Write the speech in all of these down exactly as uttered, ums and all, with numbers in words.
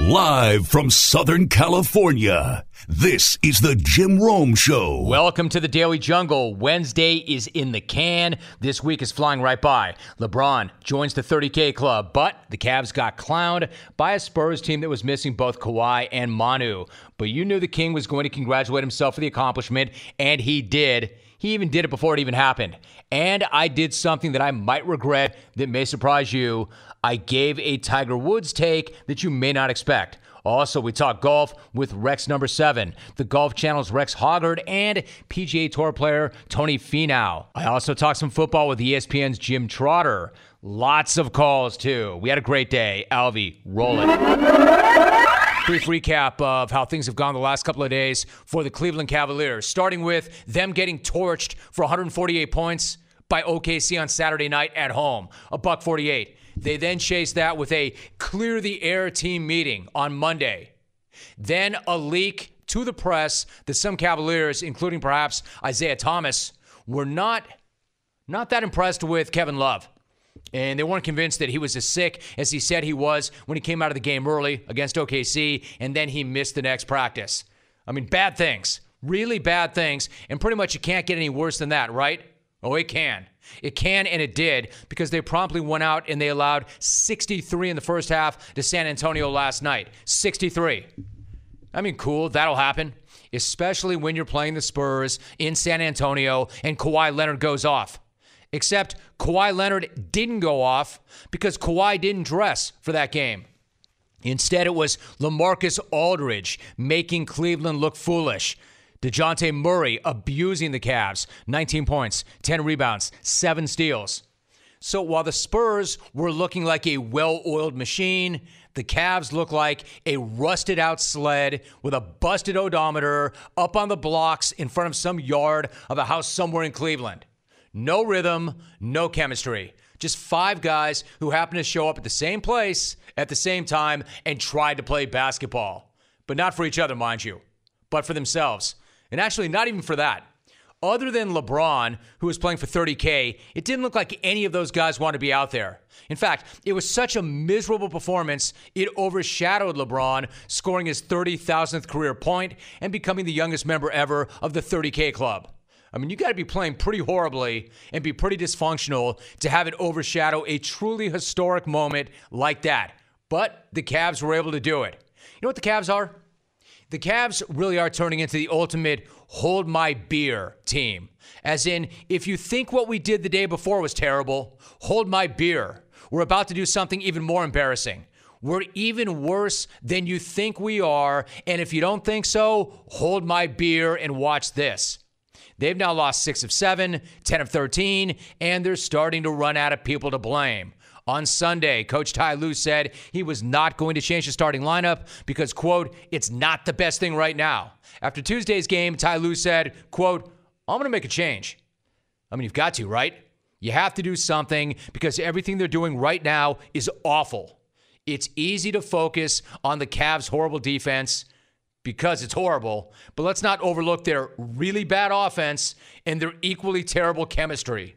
Live from Southern California, this is the Jim Rome Show. Welcome to the Daily Jungle. Wednesday is in the can. This week is flying right by. LeBron joins the thirty K club, but the Cavs got clowned by a Spurs team that was missing both Kawhi and Manu. But you knew the King was going to congratulate himself for the accomplishment, and he did. He even did it before it even happened. And I did something that I might regret that may surprise you. I gave a Tiger Woods take that you may not expect. Also, we talk golf with Rex number seven, the Golf Channel's Rex Hoggard, and P G A Tour player Tony Finau. I also talk some football with E S P N's Jim Trotter. Lots of calls, too. We had a great day. Alvy, roll it. Brief recap of how things have gone the last couple of days for the Cleveland Cavaliers, starting with them getting torched for one hundred forty-eight points by O K C on Saturday night at home, a buck forty-eight. They then chased that with a clear the air team meeting on Monday. Then a leak to the press that some Cavaliers, including perhaps Isaiah Thomas, were not, not that impressed with Kevin Love. And they weren't convinced that he was as sick as he said he was when he came out of the game early against O K C, and then he missed the next practice. I mean, bad things. Really bad things. And pretty much it can't get any worse than that, right? Oh, it can. It can, and it did, because they promptly went out and they allowed sixty-three in the first half to San Antonio last night. sixty-three. I mean, cool. That'll happen, especially when you're playing the Spurs in San Antonio and Kawhi Leonard goes off. Except Kawhi Leonard didn't go off because Kawhi didn't dress for that game. Instead, it was LaMarcus Aldridge making Cleveland look foolish. DeJounte Murray abusing the Cavs. nineteen points, ten rebounds, seven steals. So while the Spurs were looking like a well-oiled machine, the Cavs looked like a rusted-out sled with a busted odometer up on the blocks in front of some yard of a house somewhere in Cleveland. No rhythm, no chemistry. Just five guys who happened to show up at the same place at the same time and tried to play basketball. But not for each other, mind you, but for themselves. And actually, not even for that. Other than LeBron, who was playing for thirty K, it didn't look like any of those guys wanted to be out there. In fact, it was such a miserable performance, it overshadowed LeBron, scoring his thirty thousandth career point and becoming the youngest member ever of the thirty K club. I mean, you got to be playing pretty horribly and be pretty dysfunctional to have it overshadow a truly historic moment like that. But the Cavs were able to do it. You know what the Cavs are? The Cavs really are turning into the ultimate hold my beer team. As in, if you think what we did the day before was terrible, hold my beer. We're about to do something even more embarrassing. We're even worse than you think we are, and if you don't think so, hold my beer and watch this. They've now lost six of seven, ten of thirteen, and they're starting to run out of people to blame. On Sunday, Coach Ty Lue said he was not going to change the starting lineup because, quote, it's not the best thing right now. After Tuesday's game, Ty Lue said, quote, I'm going to make a change. I mean, you've got to, right? You have to do something because everything they're doing right now is awful. It's easy to focus on the Cavs' horrible defense because it's horrible, but let's not overlook their really bad offense and their equally terrible chemistry.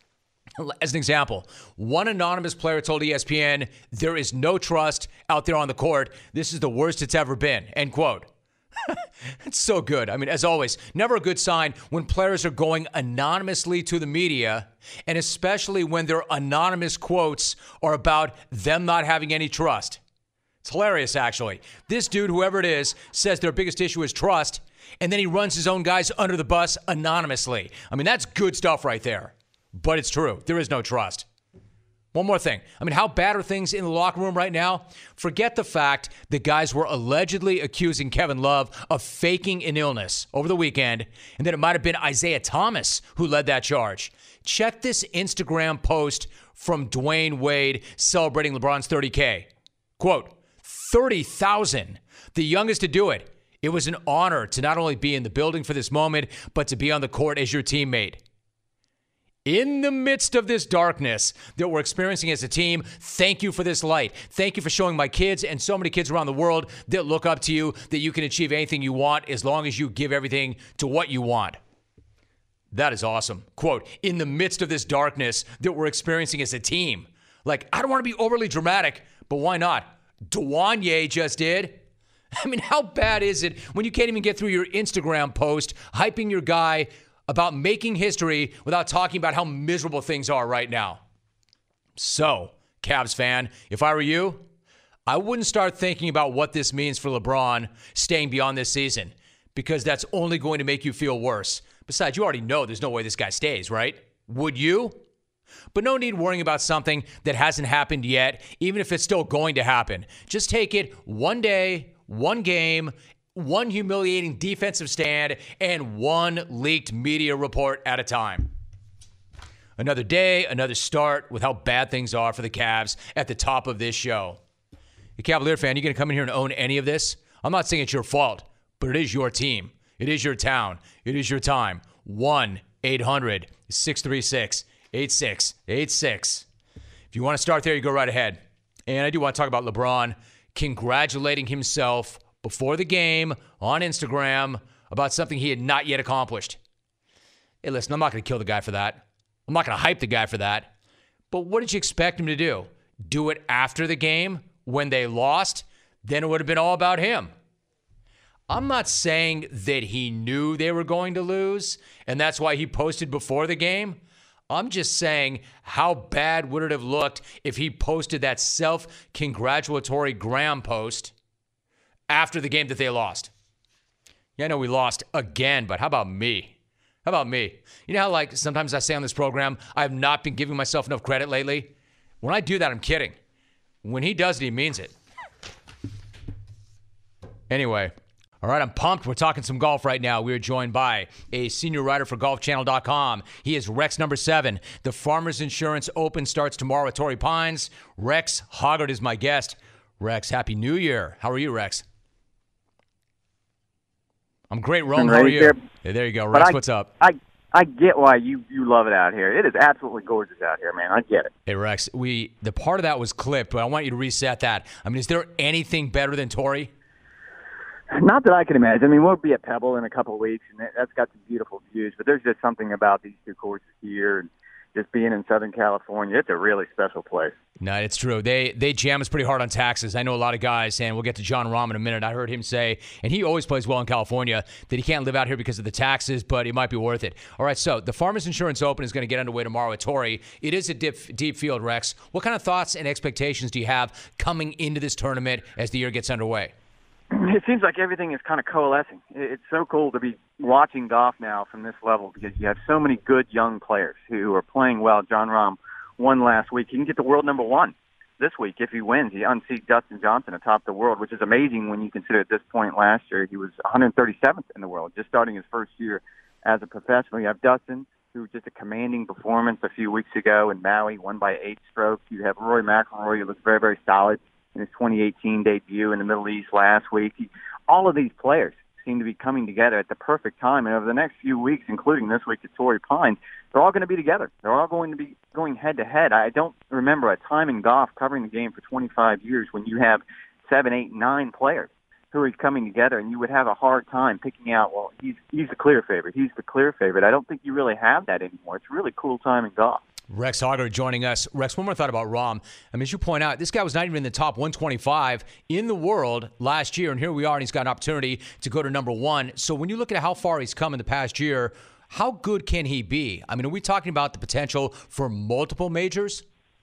As an example, one anonymous player told E S P N, there is no trust out there on the court. This is the worst it's ever been, end quote. It's so good. I mean, as always, never a good sign when players are going anonymously to the media, and especially when their anonymous quotes are about them not having any trust. It's hilarious, actually. This dude, whoever it is, says their biggest issue is trust, and then he runs his own guys under the bus anonymously. I mean, that's good stuff right there. But it's true. There is no trust. One more thing. I mean, how bad are things in the locker room right now? Forget the fact that guys were allegedly accusing Kevin Love of faking an illness over the weekend, and that it might have been Isaiah Thomas who led that charge. Check this Instagram post from Dwayne Wade celebrating LeBron's thirty K. Quote, thirty thousand, the youngest to do it. It was an honor to not only be in the building for this moment, but to be on the court as your teammate. In the midst of this darkness that we're experiencing as a team, thank you for this light. Thank you for showing my kids and so many kids around the world that look up to you that you can achieve anything you want as long as you give everything to what you want. That is awesome. Quote, in the midst of this darkness that we're experiencing as a team. Like, I don't want to be overly dramatic, but why not? Dwanye just did. I mean, how bad is it when you can't even get through your Instagram post hyping your guy about making history without talking about how miserable things are right now? So, Cavs fan, if I were you, I wouldn't start thinking about what this means for LeBron staying beyond this season, because that's only going to make you feel worse. Besides, you already know there's no way this guy stays, right? Would you? But no need worrying about something that hasn't happened yet, even if it's still going to happen. Just take it one day, one game, one humiliating defensive stand, and one leaked media report at a time. Another day, another start with how bad things are for the Cavs at the top of this show. You Cavalier fan, you going to come in here and own any of this? I'm not saying it's your fault, but it is your team. It is your town. It is your time. one eight hundred six three six eight six eight six. If you want to start there, you go right ahead. And I do want to talk about LeBron congratulating himself before the game on Instagram about something he had not yet accomplished. Hey, listen, I'm not going to kill the guy for that. I'm not going to hype the guy for that. But what did you expect him to do? Do it after the game when they lost? Then it would have been all about him. I'm not saying that he knew they were going to lose, and that's why he posted before the game. I'm just saying, how bad would it have looked if he posted that self-congratulatory Graham post after the game that they lost? Yeah, I know we lost again, but how about me? How about me? You know how, like, sometimes I say on this program, I have not been giving myself enough credit lately? When I do that, I'm kidding. When he does it, he means it. Anyway. All right, I'm pumped. We're talking some golf right now. We are joined by a senior writer for golf channel dot com. He is Rex number seven. The Farmers Insurance Open starts tomorrow at Torrey Pines. Rex Hoggard is my guest. Rex, Happy New Year. How are you, Rex? I'm great, Rome. How are you? Hey, there you go. Rex, I, what's up? I I get why you, you love it out here. It is absolutely gorgeous out here, man. I get it. Hey, Rex, we the part of that was clipped, but I want you to reset that. I mean, is there anything better than Torrey? Not that I can imagine. I mean, we'll be at Pebble in a couple of weeks, and that's got some beautiful views. But there's just something about these two courses here, and just being in Southern California, it's a really special place. No, it's true. They they jam us pretty hard on taxes. I know a lot of guys, and we'll get to John Rahm in a minute. I heard him say, and he always plays well in California, that he can't live out here because of the taxes, but it might be worth it. All right, so the Farmers Insurance Open is going to get underway tomorrow at Torrey. It is a deep, deep field, Rex. What kind of thoughts and expectations do you have coming into this tournament as the year gets underway? It seems like everything is kind of coalescing. It's so cool to be watching golf now from this level because you have so many good young players who are playing well. John Rahm won last week. He can get the world number one this week if he wins. He unseats Dustin Johnson atop the world, which is amazing when you consider at this point last year he was one hundred thirty-seventh in the world, just starting his first year as a professional. You have Dustin, who was just a commanding performance a few weeks ago in Maui, won by eight strokes. You have Rory McIlroy, who looks very, very solid in his twenty eighteen debut in the Middle East last week. He, all of these players seem to be coming together at the perfect time. And over the next few weeks, including this week at Torrey Pines, they're all going to be together. They're all going to be going head-to-head. I don't remember a time in golf covering the game for twenty-five years when you have seven, eight, nine players who are coming together, and you would have a hard time picking out, well, he's, he's the clear favorite. He's the clear favorite. I don't think you really have that anymore. It's a really cool time in golf. Rex Hoggard joining us. Rex, one more thought about Rahm. I mean, as you point out, this guy was not even in the top one twenty-five in the world last year, and here we are, and he's got an opportunity to go to number one. So when you look at how far he's come in the past year, how good can he be? I mean, are we talking about the potential for multiple majors?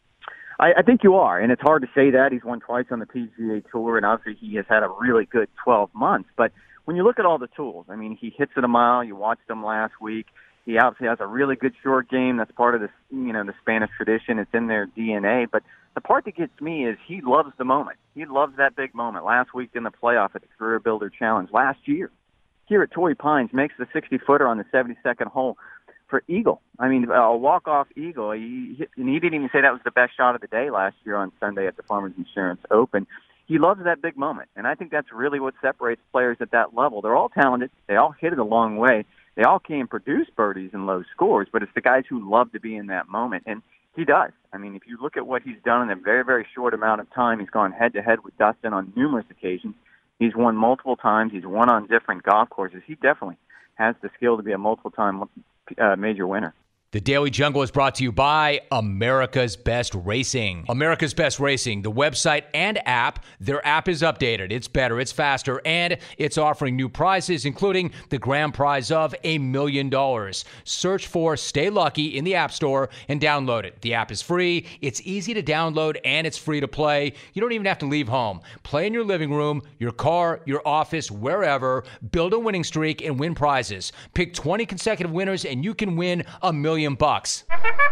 I, I think you are, and it's hard to say that. He's won twice on the P G A Tour, and obviously he has had a really good twelve months. But when you look at all the tools, I mean, he hits it a mile. You watched him last week. He obviously has a really good short game. That's part of the, you know, the Spanish tradition. It's in their D N A. But the part that gets me is he loves the moment. He loves that big moment. Last week in the playoff at the Career Builder Challenge, last year, here at Torrey Pines, makes the sixty-footer on the seventy-second hole for eagle. I mean, a walk-off eagle. He, and he didn't even say that was the best shot of the day last year on Sunday at the Farmers Insurance Open. He loves that big moment, and I think that's really what separates players at that level. They're all talented. They all hit it a long way. They all can produce birdies and low scores, but it's the guys who love to be in that moment, and he does. I mean, if you look at what he's done in a very, very short amount of time, he's gone head-to-head with Dustin on numerous occasions. He's won multiple times. He's won on different golf courses. He definitely has the skill to be a multiple-time uh, major winner. The Daily Jungle is brought to you by America's Best Racing. America's Best Racing, the website and app. Their app is updated. It's better, it's faster, and it's offering new prizes, including the grand prize of a million dollars. Search for Stay Lucky in the App Store and download it. The app is free, it's easy to download, and it's free to play. You don't even have to leave home. Play in your living room, your car, your office, wherever. Build a winning streak and win prizes. Pick twenty consecutive winners, and you can win a million bucks.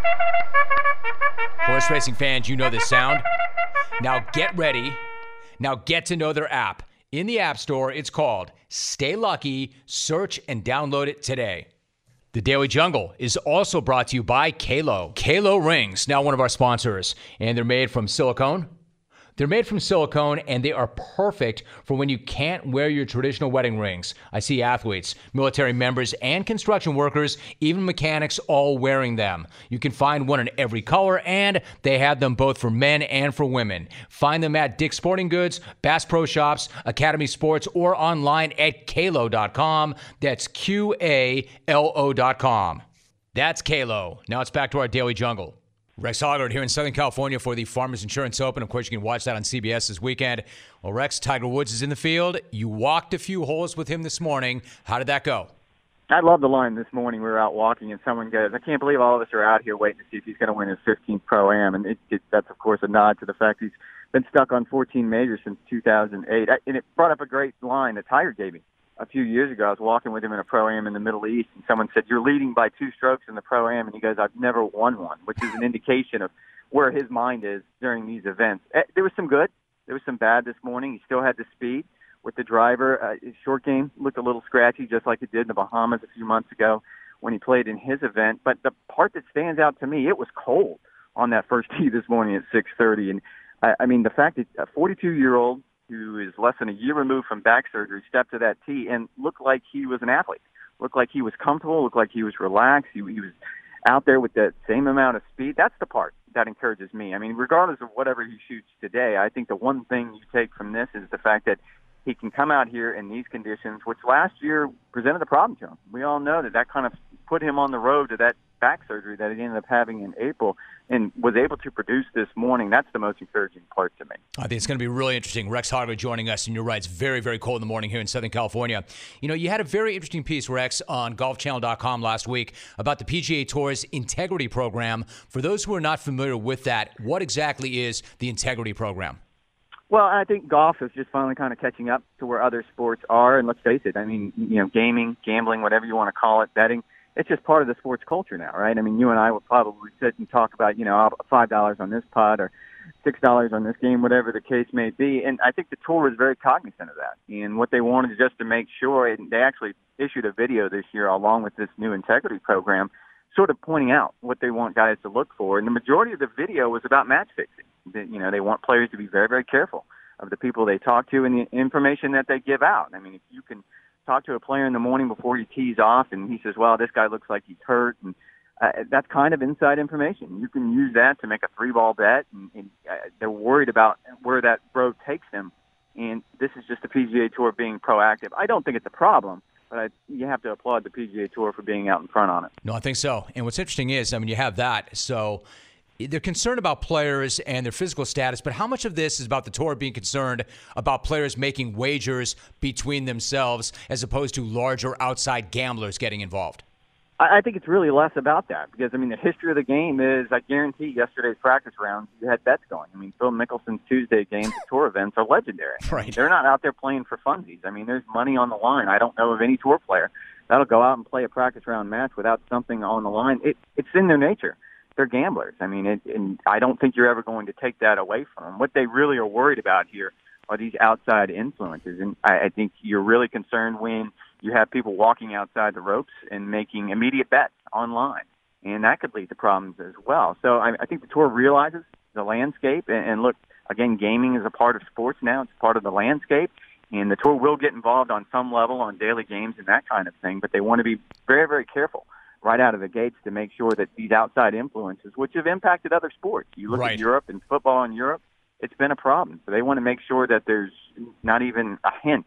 Horse racing fans, you know this sound. Now get ready. Now get to know their app. In the App Store, it's called Stay Lucky. Search and download it today. The Daily Jungle is also brought to you by Kalo. Kalo rings, now one of our sponsors, and they're made from silicone. They're made from silicone, and they are perfect for when you can't wear your traditional wedding rings. I see athletes, military members, and construction workers, even mechanics, all wearing them. You can find one in every color, and they have them both for men and for women. Find them at Dick's Sporting Goods, Bass Pro Shops, Academy Sports, or online at Kalo dot com. That's Q A L O dot com. That's Kalo. Now it's back to our Daily Jungle. Rex Hoggard here in Southern California for the Farmers Insurance Open. Of course, you can watch that on C B S this weekend. Well, Rex, Tiger Woods is in the field. You walked a few holes with him this morning. How did that go? I love the line this morning. We were out walking, and someone goes, I can't believe all of us are out here waiting to see if he's going to win his fifteenth Pro-Am. And it, it, that's, of course, a nod to the fact he's been stuck on fourteen majors since two thousand eight. I, and it brought up a great line that Tiger gave me a few years ago. I was walking with him in a Pro-Am in the Middle East, and someone said, you're leading by two strokes in the Pro-Am, and he goes, I've never won one, which is an indication of where his mind is during these events. There was some good. There was some bad this morning. He still had the speed with the driver. Uh, his short game looked a little scratchy, just like it did in the Bahamas a few months ago when he played in his event. But the part that stands out to me, it was cold on that first tee this morning at six thirty. And, I, I mean, the fact that a forty-two-year-old who is less than a year removed from back surgery stepped to that tee and looked like he was an athlete, looked like he was comfortable, looked like he was relaxed. He, he was out there with that same amount of speed. That's the part that encourages me. I mean, regardless of whatever he shoots today, I think the one thing you take from this is the fact that he can come out here in these conditions, which last year presented a problem to him. We all know that that kind of put him on the road to that back surgery that he ended up having in April, and was able to produce this morning. That's the most encouraging part to me. I think it's going to be really interesting. Rex Hoggard joining us, and you're right, it's very, very cold in the morning here in Southern California. You know, you had a very interesting piece, Rex, on golf channel dot com last week about the P G A Tour's Integrity Program. For those who are not familiar with that, what exactly is the Integrity Program? Well, I think golf is just finally kind of catching up to where other sports are, and let's face it, I mean, you know, gaming, gambling, whatever you want to call it, betting, it's just part of the sports culture now, right? I mean, you and I will probably sit and talk about, you know, five dollars on this putt or six dollars on this game, whatever the case may be. And I think the tour is very cognizant of that. And what they wanted is just to make sure, and they actually issued a video this year along with this new integrity program, sort of pointing out what they want guys to look for. And the majority of the video was about match fixing. You know, they want players to be very, very careful of the people they talk to and the information that they give out. I mean, if you can talk to a player in the morning before he tees off and he says, well, this guy looks like he's hurt, and uh, that's kind of inside information. You can use that to make a three-ball bet, and, and uh, they're worried about where that road takes them. And this is just the P G A Tour being proactive. I don't think it's a problem, but I, you have to applaud the P G A Tour for being out in front on it. No, I think so. And what's interesting is, I mean, you have that, so they're concerned about players and their physical status, but how much of this is about the tour being concerned about players making wagers between themselves as opposed to larger outside gamblers getting involved? I think it's really less about that because, I mean, the history of the game is, I guarantee yesterday's practice rounds, you had bets going. I mean, Phil Mickelson's Tuesday games at tour events are legendary. Right. They're not out there playing for funsies. I mean, there's money on the line. I don't know of any tour player that'll go out and play a practice round match without something on the line. It, it's in their nature. They're gamblers. I mean, it, and I don't think you're ever going to take that away from them. What they really are worried about here are these outside influences, and I, I think you're really concerned when you have people walking outside the ropes and making immediate bets online, and that could lead to problems as well. So I, I think the tour realizes the landscape, and, and look, again, gaming is a part of sports now. It's part of the landscape, and the tour will get involved on some level on daily games and that kind of thing, but they want to be very, very careful right out of the gates to make sure that these outside influences, which have impacted other sports, you look right. at Europe and football in Europe, it's been a problem. So they want to make sure that there's not even a hint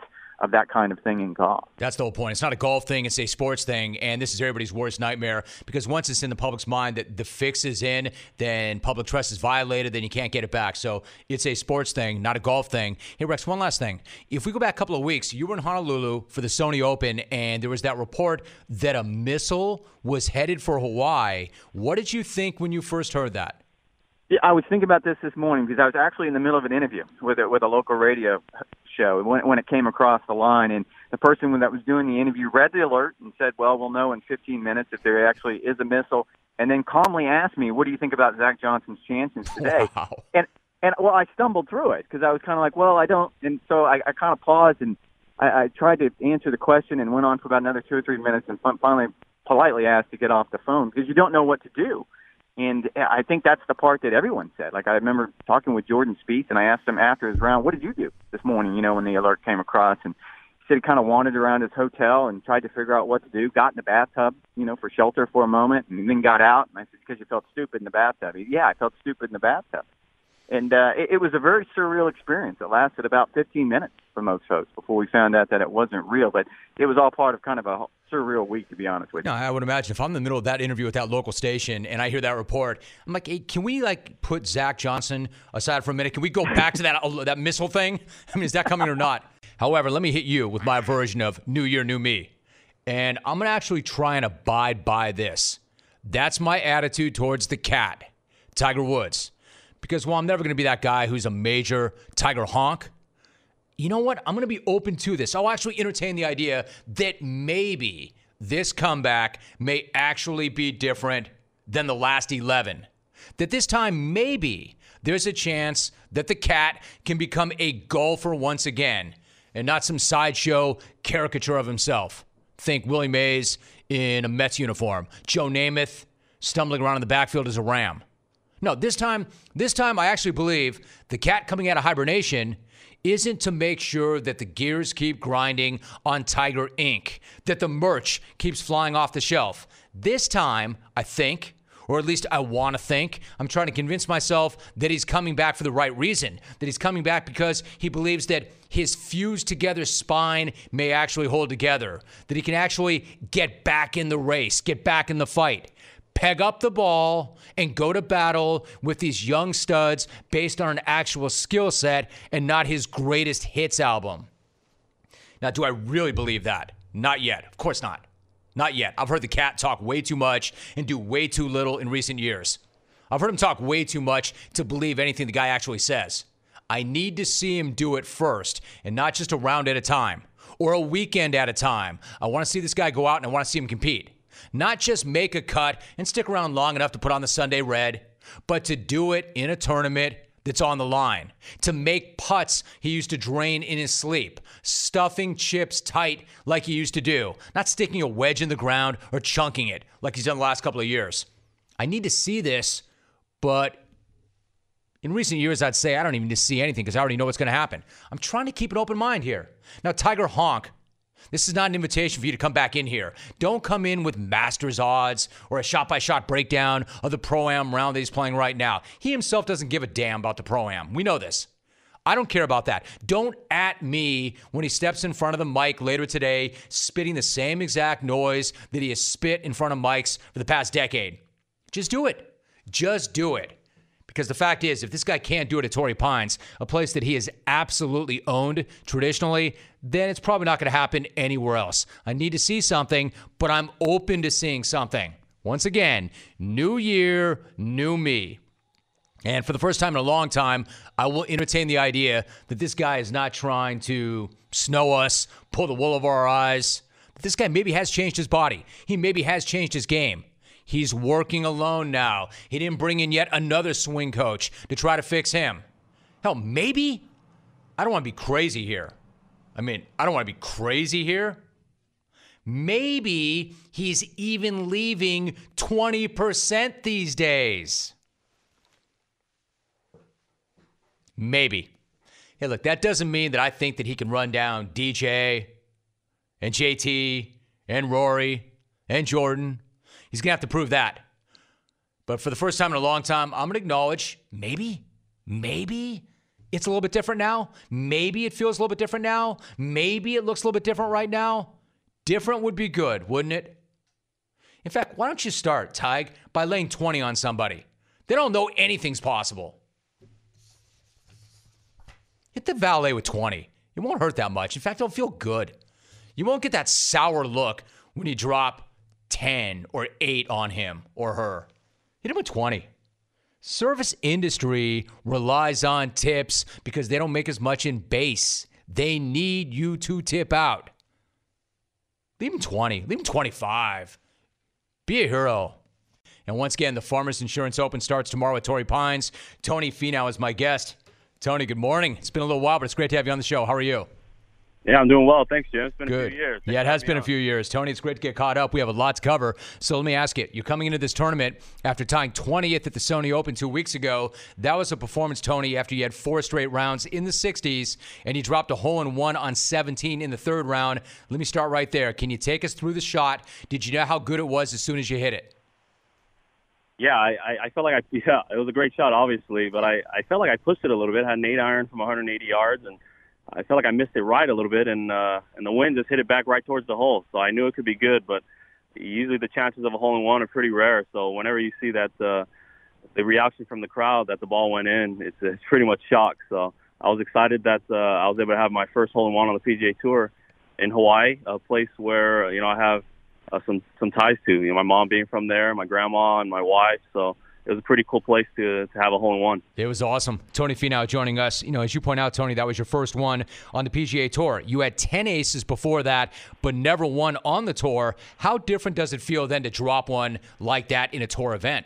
of that kind of thing in golf. That's the whole point. It's not a golf thing. It's a sports thing. And this is everybody's worst nightmare because once it's in the public's mind that the fix is in, then public trust is violated, then you can't get it back. So it's a sports thing, not a golf thing. Hey, Rex, one last thing. If we go back a couple of weeks, you were in Honolulu for the Sony Open, and there was that report that a missile was headed for Hawaii. What did you think when you first heard that? Yeah, I was thinking about this this morning because I was actually in the middle of an interview with a, with a local radio show when, when it came across the line, and the person that was doing the interview read the alert and said, well, we'll know in fifteen minutes if there actually is a missile, and then calmly asked me, what do you think about Zach Johnson's chances today? Wow. And, and well, I stumbled through it because I was kind of like, well, I don't, and so I, I kind of paused and I, I tried to answer the question and went on for about another two or three minutes and finally politely asked to get off the phone because you don't know what to do. And I think that's the part that everyone said. Like, I remember talking with Jordan Spieth, and I asked him after his round, what did you do this morning, you know, when the alert came across? And he said he kind of wandered around his hotel and tried to figure out what to do, got in the bathtub, you know, for shelter for a moment, and then got out. And I said, because you felt stupid in the bathtub. He, yeah, I felt stupid in the bathtub. And uh, it, it was a very surreal experience. It lasted about fifteen minutes for most folks before we found out that it wasn't real. But it was all part of kind of a surreal week, to be honest with you. No, I would imagine if I'm in the middle of that interview with that local station and I hear that report, I'm like, hey, can we like put Zach Johnson aside for a minute? Can we go back to that uh, that missile thing? I mean, is that coming or not? However, let me hit you with my version of New Year, New Me. And I'm going to actually try and abide by this. That's my attitude towards the cat, Tiger Woods. Because while I'm never going to be that guy who's a major Tiger honk, you know what? I'm going to be open to this. I'll actually entertain the idea that maybe this comeback may actually be different than the last eleven. That this time, maybe there's a chance that the cat can become a golfer once again and not some sideshow caricature of himself. Think Willie Mays in a Mets uniform. Joe Namath stumbling around in the backfield as a Ram. No, this time, this time I actually believe the cat coming out of hibernation isn't to make sure that the gears keep grinding on Tiger Incorporated, that the merch keeps flying off the shelf. This time, I think, or at least I want to think, I'm trying to convince myself that he's coming back for the right reason, that he's coming back because he believes that his fused together spine may actually hold together, that he can actually get back in the race, get back in the fight. Peg up the ball and go to battle with these young studs based on an actual skill set and not his greatest hits album. Now, do I really believe that? Not yet. Of course not. Not yet. I've heard the cat talk way too much and do way too little in recent years. I've heard him talk way too much to believe anything the guy actually says. I need to see him do it first and not just a round at a time or a weekend at a time. I want to see this guy go out and I want to see him compete. Not just make a cut and stick around long enough to put on the Sunday red, but to do it in a tournament that's on the line. To make putts he used to drain in his sleep. Stuffing chips tight like he used to do. Not sticking a wedge in the ground or chunking it like he's done the last couple of years. I need to see this, but in recent years I'd say I don't even need to see anything because I already know what's going to happen. I'm trying to keep an open mind here. Now, Tiger Honk, this is not an invitation for you to come back in here. Don't come in with Masters odds or a shot-by-shot breakdown of the Pro-Am round that he's playing right now. He himself doesn't give a damn about the Pro-Am. We know this. I don't care about that. Don't at me when he steps in front of the mic later today, spitting the same exact noise that he has spit in front of mics for the past decade. Just do it. Just do it. Because the fact is, if this guy can't do it at Torrey Pines, a place that he has absolutely owned traditionally, then it's probably not going to happen anywhere else. I need to see something, but I'm open to seeing something. Once again, new year, new me. And for the first time in a long time, I will entertain the idea that this guy is not trying to snow us, pull the wool over our eyes. But this guy maybe has changed his body. He maybe has changed his game. He's working alone now. He didn't bring in yet another swing coach to try to fix him. Hell, maybe, I don't want to be crazy here. I mean, I don't want to be crazy here. Maybe he's even leaving twenty percent these days. Maybe. Hey, look, that doesn't mean that I think that he can run down D J and J T and Rory and Jordan. He's going to have to prove that. But for the first time in a long time, I'm going to acknowledge maybe, maybe it's a little bit different now. Maybe it feels a little bit different now. Maybe it looks a little bit different right now. Different would be good, wouldn't it? In fact, why don't you start, Tig, by laying twenty on somebody? They don't know anything's possible. Hit the valet with twenty. It won't hurt that much. In fact, it'll feel good. You won't get that sour look when you drop ten or eight on him or her. Hit him with twenty. Service industry relies on tips because they don't make as much in base. They need you to tip out. Leave him twenty. Leave him twenty-five. Be a hero. And once again, the Farmers Insurance Open starts tomorrow at Torrey Pines. Tony Finau is my guest. Tony, good morning. It's been a little while, but it's great to have you on the show. How are you? Yeah, I'm doing well. Thanks, Jim. It's been Good. a few years. Thanks yeah, it has been on. a few years. Tony, it's great to get caught up. We have a lot to cover. So let me ask you, you're coming into this tournament after tying twentieth at the Sony Open two weeks ago. That was a performance, Tony, after you had four straight rounds in the sixties, and you dropped a hole-in-one on seventeen in the third round. Let me start right there. Can you take us through the shot? Did you know how good it was as soon as you hit it? Yeah, I, I felt like I yeah, it was a great shot, obviously, but I, I felt like I pushed it a little bit. Had an eight iron from one hundred eighty yards, and I felt like I missed it right a little bit, and uh, and the wind just hit it back right towards the hole. So I knew it could be good, but usually the chances of a hole-in-one are pretty rare. So whenever you see that uh, the reaction from the crowd that the ball went in, it's, it's pretty much shock. So I was excited that uh, I was able to have my first hole-in-one on the P G A Tour in Hawaii, a place where you know I have uh, some some ties to. You know, my mom being from there, my grandma, and my wife. So it was a pretty cool place to to have a hole-in-one. It was awesome. Tony Finau joining us. You know, as you point out, Tony, that was your first one on the P G A Tour. You had ten aces before that, but never won on the tour. How different does it feel then to drop one like that in a tour event?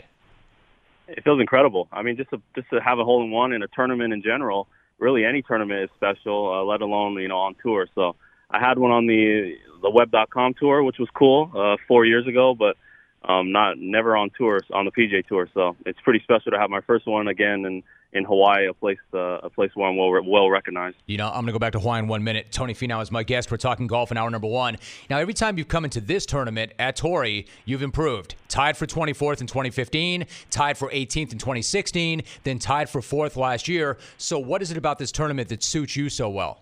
It feels incredible. I mean, just to, just to have a hole-in-one in a tournament in general, really any tournament is special, uh, let alone, you know, on tour. So I had one on the the web dot com tour, which was cool, uh, four years ago, but Um, not never on tours on the P G A Tour, so it's pretty special to have my first one again in, in Hawaii, a place uh, a place where I'm well well recognized. You know, I'm going to go back to Hawaii in one minute. Tony Finau is my guest. We're talking golf in hour number one. Now, every time you've come into this tournament at Torrey, you've improved. Tied for twenty-fourth in twenty fifteen, tied for eighteenth in twenty sixteen, then tied for fourth last year. So, what is it about this tournament that suits you so well?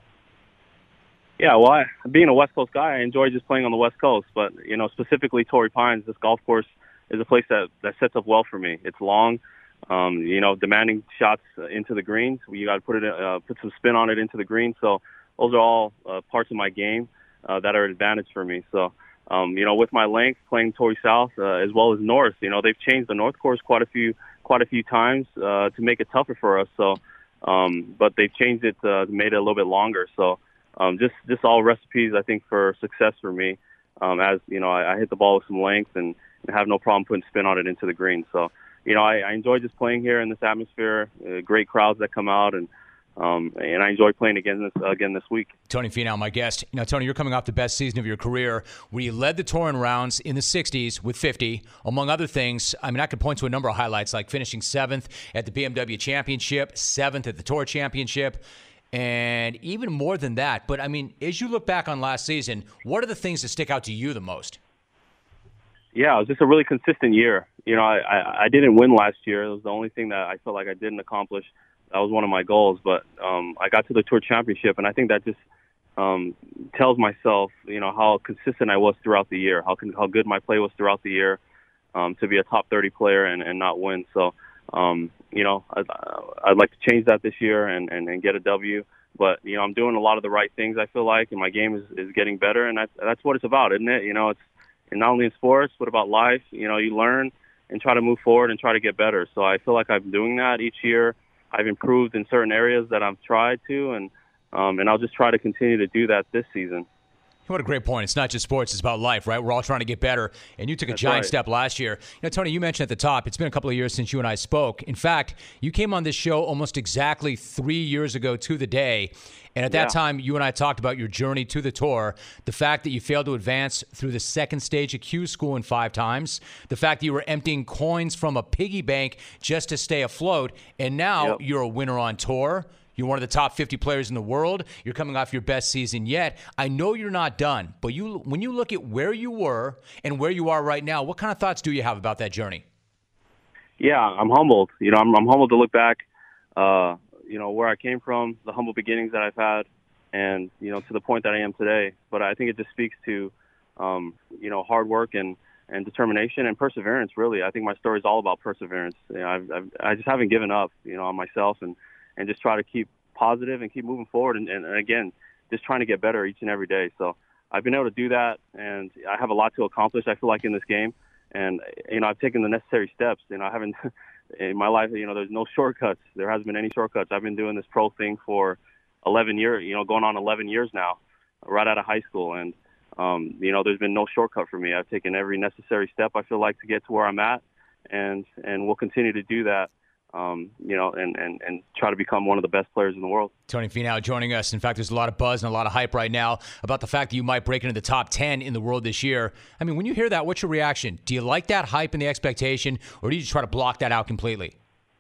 Yeah, well, I, being a West Coast guy, I enjoy just playing on the West Coast. But, you know, specifically Torrey Pines, this golf course is a place that, that sets up well for me. It's long, um, you know, demanding shots into the greens. You got to put it, uh, put some spin on it into the green. So those are all uh, parts of my game uh, that are an advantage for me. So, um, you know, with my length, playing Torrey South uh, as well as North, you know, they've changed the North course quite a few quite a few times uh, to make it tougher for us. So, um, but they've changed it, uh, made it a little bit longer. So. Um, just, just all recipes, I think, for success for me. Um, as you know, I, I hit the ball with some length and, and have no problem putting spin on it into the green. So, you know, I, I enjoy just playing here in this atmosphere. Uh, great crowds that come out, and um, and I enjoy playing again this again this week. Tony Finau, my guest. Now, Tony, you're coming off the best season of your career, where you led the tour in rounds in the sixties with fifty, among other things. I mean, I could point to a number of highlights, like finishing seventh at the B M W Championship, seventh at the Tour Championship. And even more than that. But, I mean, as you look back on last season, what are the things that stick out to you the most? Yeah, it was just a really consistent year. You know, I, I, I didn't win last year. It was the only thing that I felt like I didn't accomplish. That was one of my goals. But um, I got to the Tour Championship, and I think that just um, tells myself, you know, how consistent I was throughout the year, how how good my play was throughout the year um, to be a top thirty player and, and not win. So, Um, you know, I'd, I'd like to change that this year and, and, and get a W. But, you know, I'm doing a lot of the right things, I feel like, and my game is, is getting better. And that's, that's what it's about, isn't it? You know, it's not only in sports, but about life. You know, you learn and try to move forward and try to get better. So I feel like I'm doing that each year. I've improved in certain areas that I've tried to, and um, and I'll just try to continue to do that this season. What a great point. It's not just sports, it's about life, right? We're all trying to get better. And you took a That's giant right. step last year. You know, Tony, you mentioned at the top, it's been a couple of years since you and I spoke. In fact, you came on this show almost exactly three years ago to the day. And at that Yeah. time, you and I talked about your journey to the tour, the fact that you failed to advance through the second stage of Q School in five times, the fact that you were emptying coins from a piggy bank just to stay afloat, and now Yep. you're a winner on tour. You're one of the top fifty players in the world. You're coming off your best season yet. I know you're not done, but you, when you look at where you were and where you are right now, what kind of thoughts do you have about that journey? Yeah, I'm humbled. You know, I'm, I'm humbled to look back, uh, you know, where I came from, the humble beginnings that I've had, and, you know, to the point that I am today. But I think it just speaks to, um, you know, hard work and, and determination and perseverance, really. I think my story is all about perseverance. You know, I've, I've, I just haven't given up, you know, on myself and, and just try to keep positive and keep moving forward. And, and, and again, just trying to get better each and every day. So I've been able to do that, and I have a lot to accomplish, I feel like, in this game. And, you know, I've taken the necessary steps. You know, I haven't – in my life, you know, there's no shortcuts. There hasn't been any shortcuts. I've been doing this pro thing for eleven years, you know, going on eleven years now, right out of high school. And, um, you know, there's been no shortcut for me. I've taken every necessary step, I feel like, to get to where I'm at, and and we'll continue to do that, um, you know, and, and, and try to become one of the best players in the world. Tony Finau joining us. In fact, there's a lot of buzz and a lot of hype right now about the fact that you might break into the top ten in the world this year. I mean, when you hear that, what's your reaction? Do you like that hype and the expectation, or do you just try to block that out completely?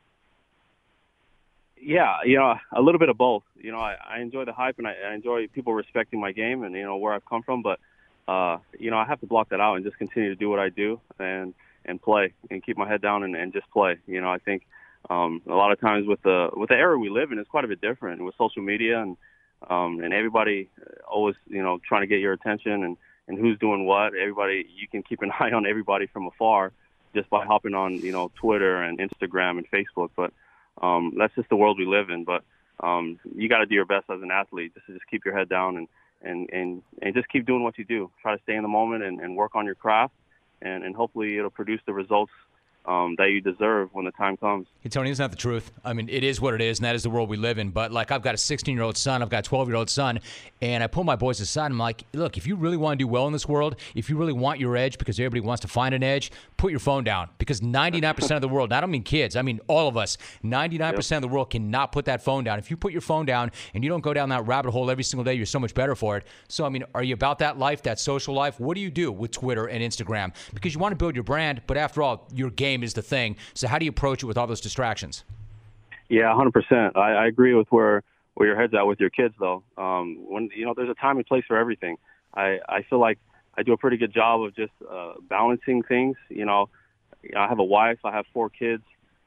Yeah, you know, a little bit of both. You know, I, I enjoy the hype, and I, I enjoy people respecting my game and, you know, where I've come from. But, uh, you know, I have to block that out and just continue to do what I do and, and play and keep my head down and, and just play. You know, I think um, a lot of times with the with the era we live in, it's quite a bit different with social media and um, and everybody always, you know, trying to get your attention and, and who's doing what. Everybody, you can keep an eye on everybody from afar just by hopping on, you know, Twitter and Instagram and Facebook. But Um, that's just the world we live in, but um, you got to do your best as an athlete just to just keep your head down and, and, and, and just keep doing what you do. Try to stay in the moment and, and work on your craft, and, and hopefully it'll produce the results um, that you deserve when the time comes. Hey, Tony, isn't that the truth? I mean, it is what it is, and that is the world we live in. But, like, I've got a sixteen-year-old son, I've got a twelve-year-old son, and I pull my boys aside, and I'm like, look, if you really want to do well in this world, if you really want your edge because everybody wants to find an edge, put your phone down. Because ninety-nine percent of the world, I don't mean kids, I mean all of us, ninety-nine percent yep. of the world cannot put that phone down. If you put your phone down and you don't go down that rabbit hole every single day, you're so much better for it. So, I mean, are you about that life, that social life? What do you do with Twitter and Instagram? Because you want to build your brand, but after all, your game is the thing. So how do you approach it with all those distractions? Yeah, one hundred percent. I, I agree with where, where your head's at with your kids, though. Um, when you know, there's a time and place for everything. I, I feel like I do a pretty good job of just uh, balancing things. You know, I have a wife. I have four kids.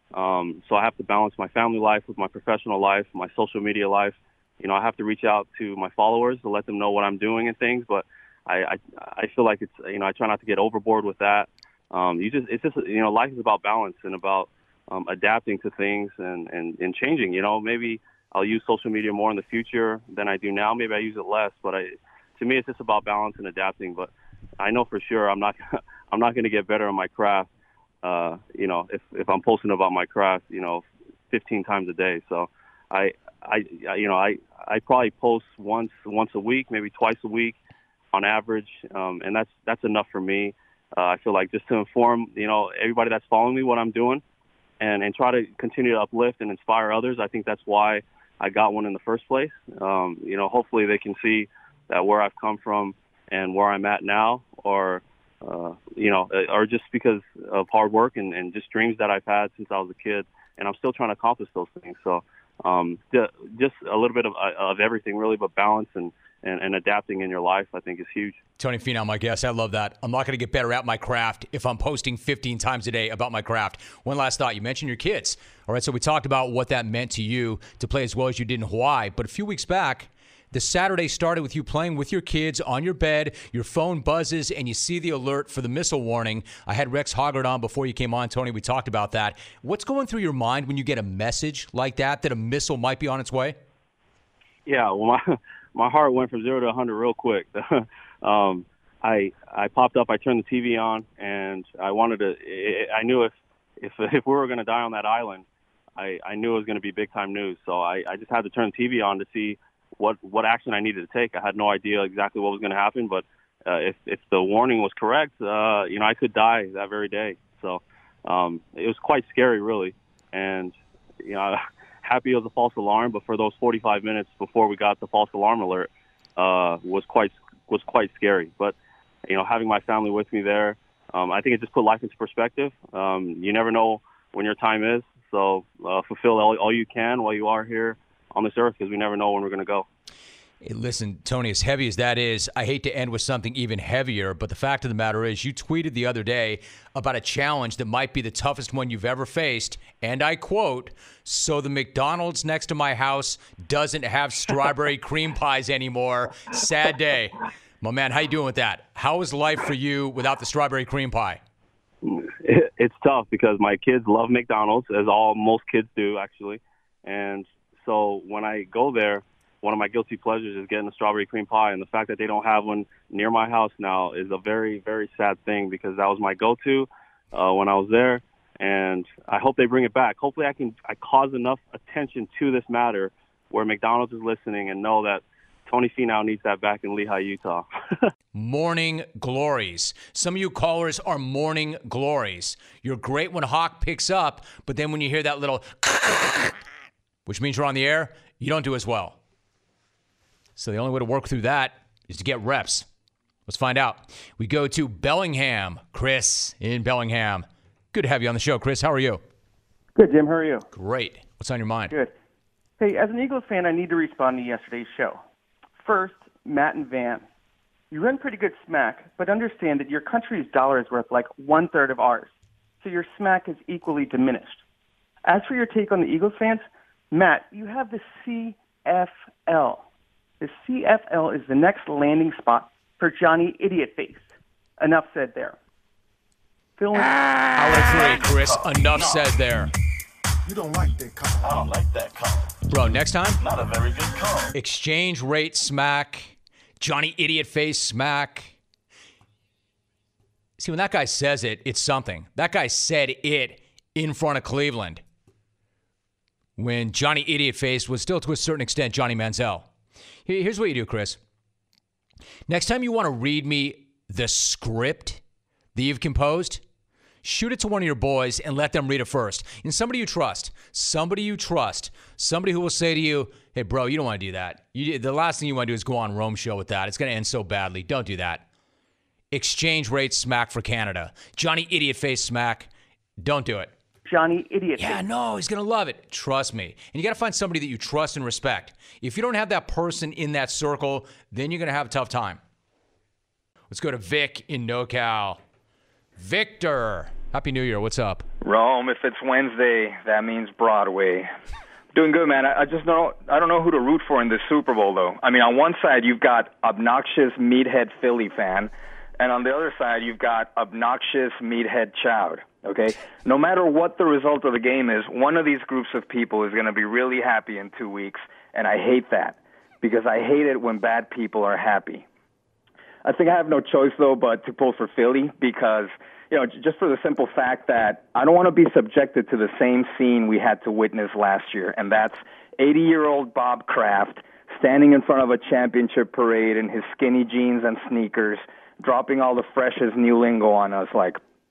Um, so I have to balance my family life with my professional life, my social media life. You know, I have to reach out to my followers to let them know what I'm doing and things. But I, I, I feel like it's, you know, I try not to get overboard with that. Um, you just, it's just, you know, life is about balance and about um, adapting to things and, and, and changing. You know, maybe I'll use social media more in the future than I do now. Maybe I use it less, but I, to me, it's just about balance and adapting. But I know for sure I'm not, I'm not going to get better on my craft. Uh, you know, if, if I'm posting about my craft, you know, fifteen times a day. So I, I, you know, I, I probably post once, once a week, maybe twice a week on average. Um, and that's, that's enough for me. Uh, I feel like just to inform, you know, everybody that's following me what I'm doing and, and try to continue to uplift and inspire others. I think that's why I got one in the first place. Um, you know, hopefully they can see that where I've come from and where I'm at now, or, uh, you know, or just because of hard work and, and just dreams that I've had since I was a kid. And I'm still trying to accomplish those things. So um, just a little bit of, of everything, really, but balance and, and, and adapting in your life, I think, is huge. Tony Finau, my guest. I love that. I'm not going to get better at my craft if I'm posting fifteen times a day about my craft. One last thought. You mentioned your kids. All right, so we talked about what that meant to you to play as well as you did in Hawaii. But a few weeks back, the Saturday started with you playing with your kids on your bed. Your phone buzzes, and you see the alert for the missile warning. I had Rex Hoggard on before you came on, Tony. We talked about that. What's going through your mind when you get a message like that, that a missile might be on its way? Yeah, well, my my heart went from zero to one hundred real quick. um, I I popped up, I turned the T V on, and I wanted to. I knew if if if we were going to die on that island, I, I knew it was going to be big time news. So I, I just had to turn the T V on to see what what action I needed to take. I had no idea exactly what was going to happen, but uh, if if the warning was correct, uh, you know, I could die that very day. So um, it was quite scary, really, and you know. Happy it was a false alarm, but for those forty-five minutes before we got the false alarm alert, uh, was quite was quite scary. But you know, having my family with me there, um, I think it just put life into perspective. Um, you never know when your time is, so uh, fulfill all, all you can while you are here on this earth, because we never know when we're going to go. Hey, listen, Tony, as heavy as that is, I hate to end with something even heavier, but the fact of the matter is you tweeted the other day about a challenge that might be the toughest one you've ever faced, and I quote, "So the McDonald's next to my house doesn't have strawberry cream pies anymore. Sad day." My man, how you doing with that? How is life for you without the strawberry cream pie? It's tough because my kids love McDonald's, as all most kids do, actually. And so when I go there, one of my guilty pleasures is getting a strawberry cream pie, and the fact that they don't have one near my house now is a very, very sad thing because that was my go-to uh, when I was there, and I hope they bring it back. Hopefully I can I cause enough attention to this matter where McDonald's is listening and know that Tony Finau needs that back in Lehigh, Utah. Morning glories. Some of you callers are morning glories. You're great when Hawk picks up, but then when you hear that little which means you're on the air, you don't do as well. So the only way to work through that is to get reps. Let's find out. We go to Bellingham. Chris in Bellingham. Good to have you on the show, Chris. How are you? Good, Jim. How are you? Great. What's on your mind? Good. Hey, as an Eagles fan, I need to respond to yesterday's show. First, Matt and Van. You run pretty good smack, but understand that your country's dollar is worth like one-third of ours. So your smack is equally diminished. As for your take on the Eagles fans, Matt, you have the C F L. The C F L is the next landing spot for Johnny Idiot Face. Enough said there. Phil, I'll agree, Chris. Enough said there. You don't like that call. I don't like that call. Bro, next time, Not a very good call. exchange rate smack, Johnny Idiot Face smack. See, when that guy says it, it's something. That guy said it in front of Cleveland when Johnny Idiot Face was still, to a certain extent, Johnny Manziel. Here's what you do, Chris. Next time you want to read me the script that you've composed, shoot it to one of your boys and let them read it first. And somebody you trust, somebody you trust, somebody who will say to you, hey, bro, you don't want to do that. You, the last thing you want to do is go on Rome Show with that. It's going to end so badly. Don't do that. Exchange rate smack for Canada. Johnny Idiot Face smack. Don't do it. Johnny Idiot Yeah, Face. no, he's going to love it. Trust me. And you got to find somebody that you trust and respect. If you don't have that person in that circle, then you're going to have a tough time. Let's go to Vic in NoCal. Victor, Happy New Year. What's up? Rome, if it's Wednesday, that means Broadway. Doing good, man. I, I just don't, I don't know who to root for in this Super Bowl, though. I mean, on one side, you've got obnoxious meathead Philly fan, and on the other side, you've got obnoxious meathead Choud. Okay? No matter what the result of the game is, one of these groups of people is going to be really happy in two weeks, and I hate that because I hate it when bad people are happy. I think I have no choice, though, but to pull for Philly because, you know, just for the simple fact that I don't want to be subjected to the same scene we had to witness last year, and that's eighty-year-old Bob Kraft standing in front of a championship parade in his skinny jeans and sneakers, dropping all the freshest new lingo on us like,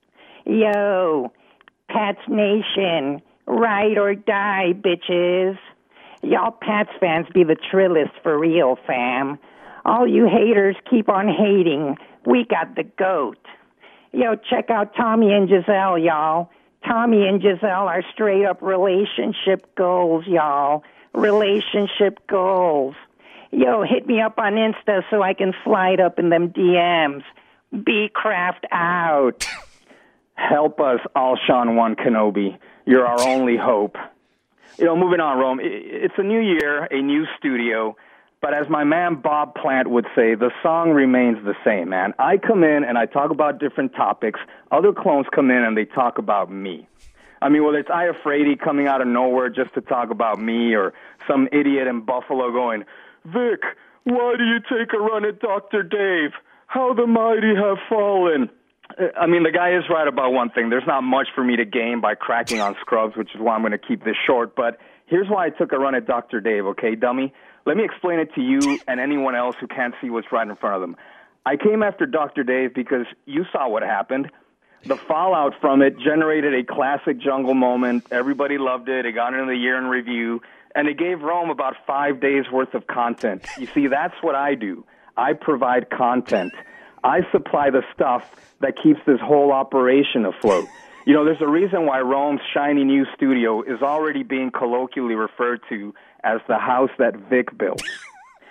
yo, Pats Nation, ride or die, bitches. Y'all Pats fans be the trillest for real, fam. All you haters keep on hating. We got the GOAT. Yo, check out Tommy and Giselle, y'all. Tommy and Giselle are straight-up relationship goals, y'all. Relationship goals. Yo, hit me up on Insta so I can slide up in them D Ms. Be Kraft out. help us, Alshon One Kenobi. You're our only hope. You know, moving on, Rome, it's a new year, a new studio, but as my man Bob Plant would say, the song remains the same, man. I come in and I talk about different topics. Other clones come in and they talk about me. I mean, whether it's Aya Frady coming out of nowhere just to talk about me or some idiot in Buffalo going, Vic, why do you take a run at Doctor Dave? How the mighty have fallen. I mean, the guy is right about one thing. There's not much for me to gain by cracking on Scrubs, which is why I'm going to keep this short. But here's why I took a run at Doctor Dave, okay, dummy? Let me explain it to you and anyone else who can't see what's right in front of them. I came after Doctor Dave because you saw what happened. The fallout from it generated a classic Jungle moment. Everybody loved it. It got into the year in review. And it gave Rome about five days' worth of content. You see, that's what I do. I provide content. I supply the stuff that keeps this whole operation afloat. You know, there's a reason why Rome's shiny new studio is already being colloquially referred to as the house that Vic built.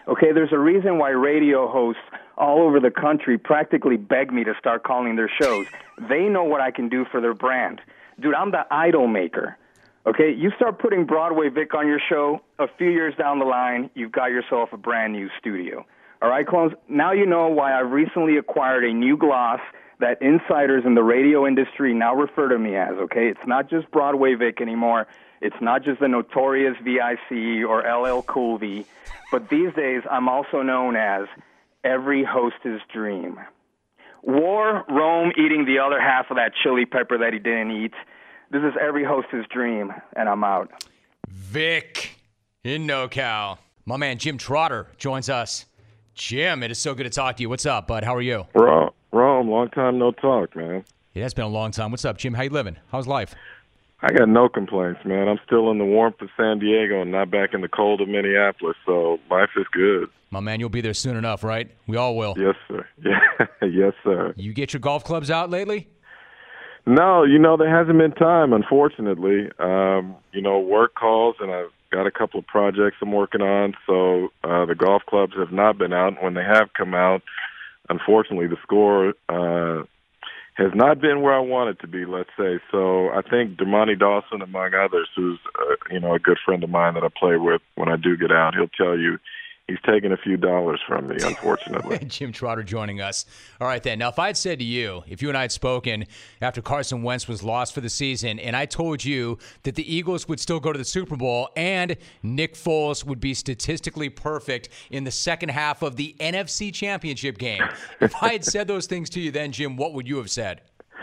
Okay, there's a reason why radio hosts all over the country practically beg me to start calling their shows. They know what I can do for their brand. Dude, I'm the idol maker. Okay, you start putting Broadway Vic on your show, a few years down the line, you've got yourself a brand new studio. All right, clones, now you know why I've recently acquired a new gloss that insiders in the radio industry now refer to me as, okay? It's not just Broadway Vic anymore. It's not just the notorious V I C or L L Cool V, but these days I'm also known as Every Host's Dream. War, Rome eating the other half of that chili pepper that he didn't eat. This is Every Host's Dream, and I'm out. Vic in NoCal. My man Jim Trotter joins us. Jim, it is so good to talk to you. What's up, bud? How are you? Rome, Rome, long time no talk, man. Yeah, it's been a long time. What's up, Jim? How you living? How's life? I got no complaints, man. I'm still in the warmth of San Diego and not back in the cold of Minneapolis, so life is good. My man, you'll be there soon enough, right? We all will. Yes, sir. Yeah, yes, sir. You get your golf clubs out lately? No, you know, there hasn't been time, unfortunately. Um, you know, work calls, and I've got a couple of projects I'm working on, so uh, the golf clubs have not been out. When they have come out, unfortunately, the score uh, has not been where I want it to be, let's say. So I think Dermontti Dawson, among others, who's, uh, you know, a good friend of mine that I play with, when I do get out, he'll tell you he's taking a few dollars from me, unfortunately. Jim Trotter joining us. All right, then. Now, if I had said to you, if you and I had spoken after Carson Wentz was lost for the season, and I told you that the Eagles would still go to the Super Bowl and Nick Foles would be statistically perfect in the second half of the N F C Championship game, if I had said those things to you then, Jim, what would you have said?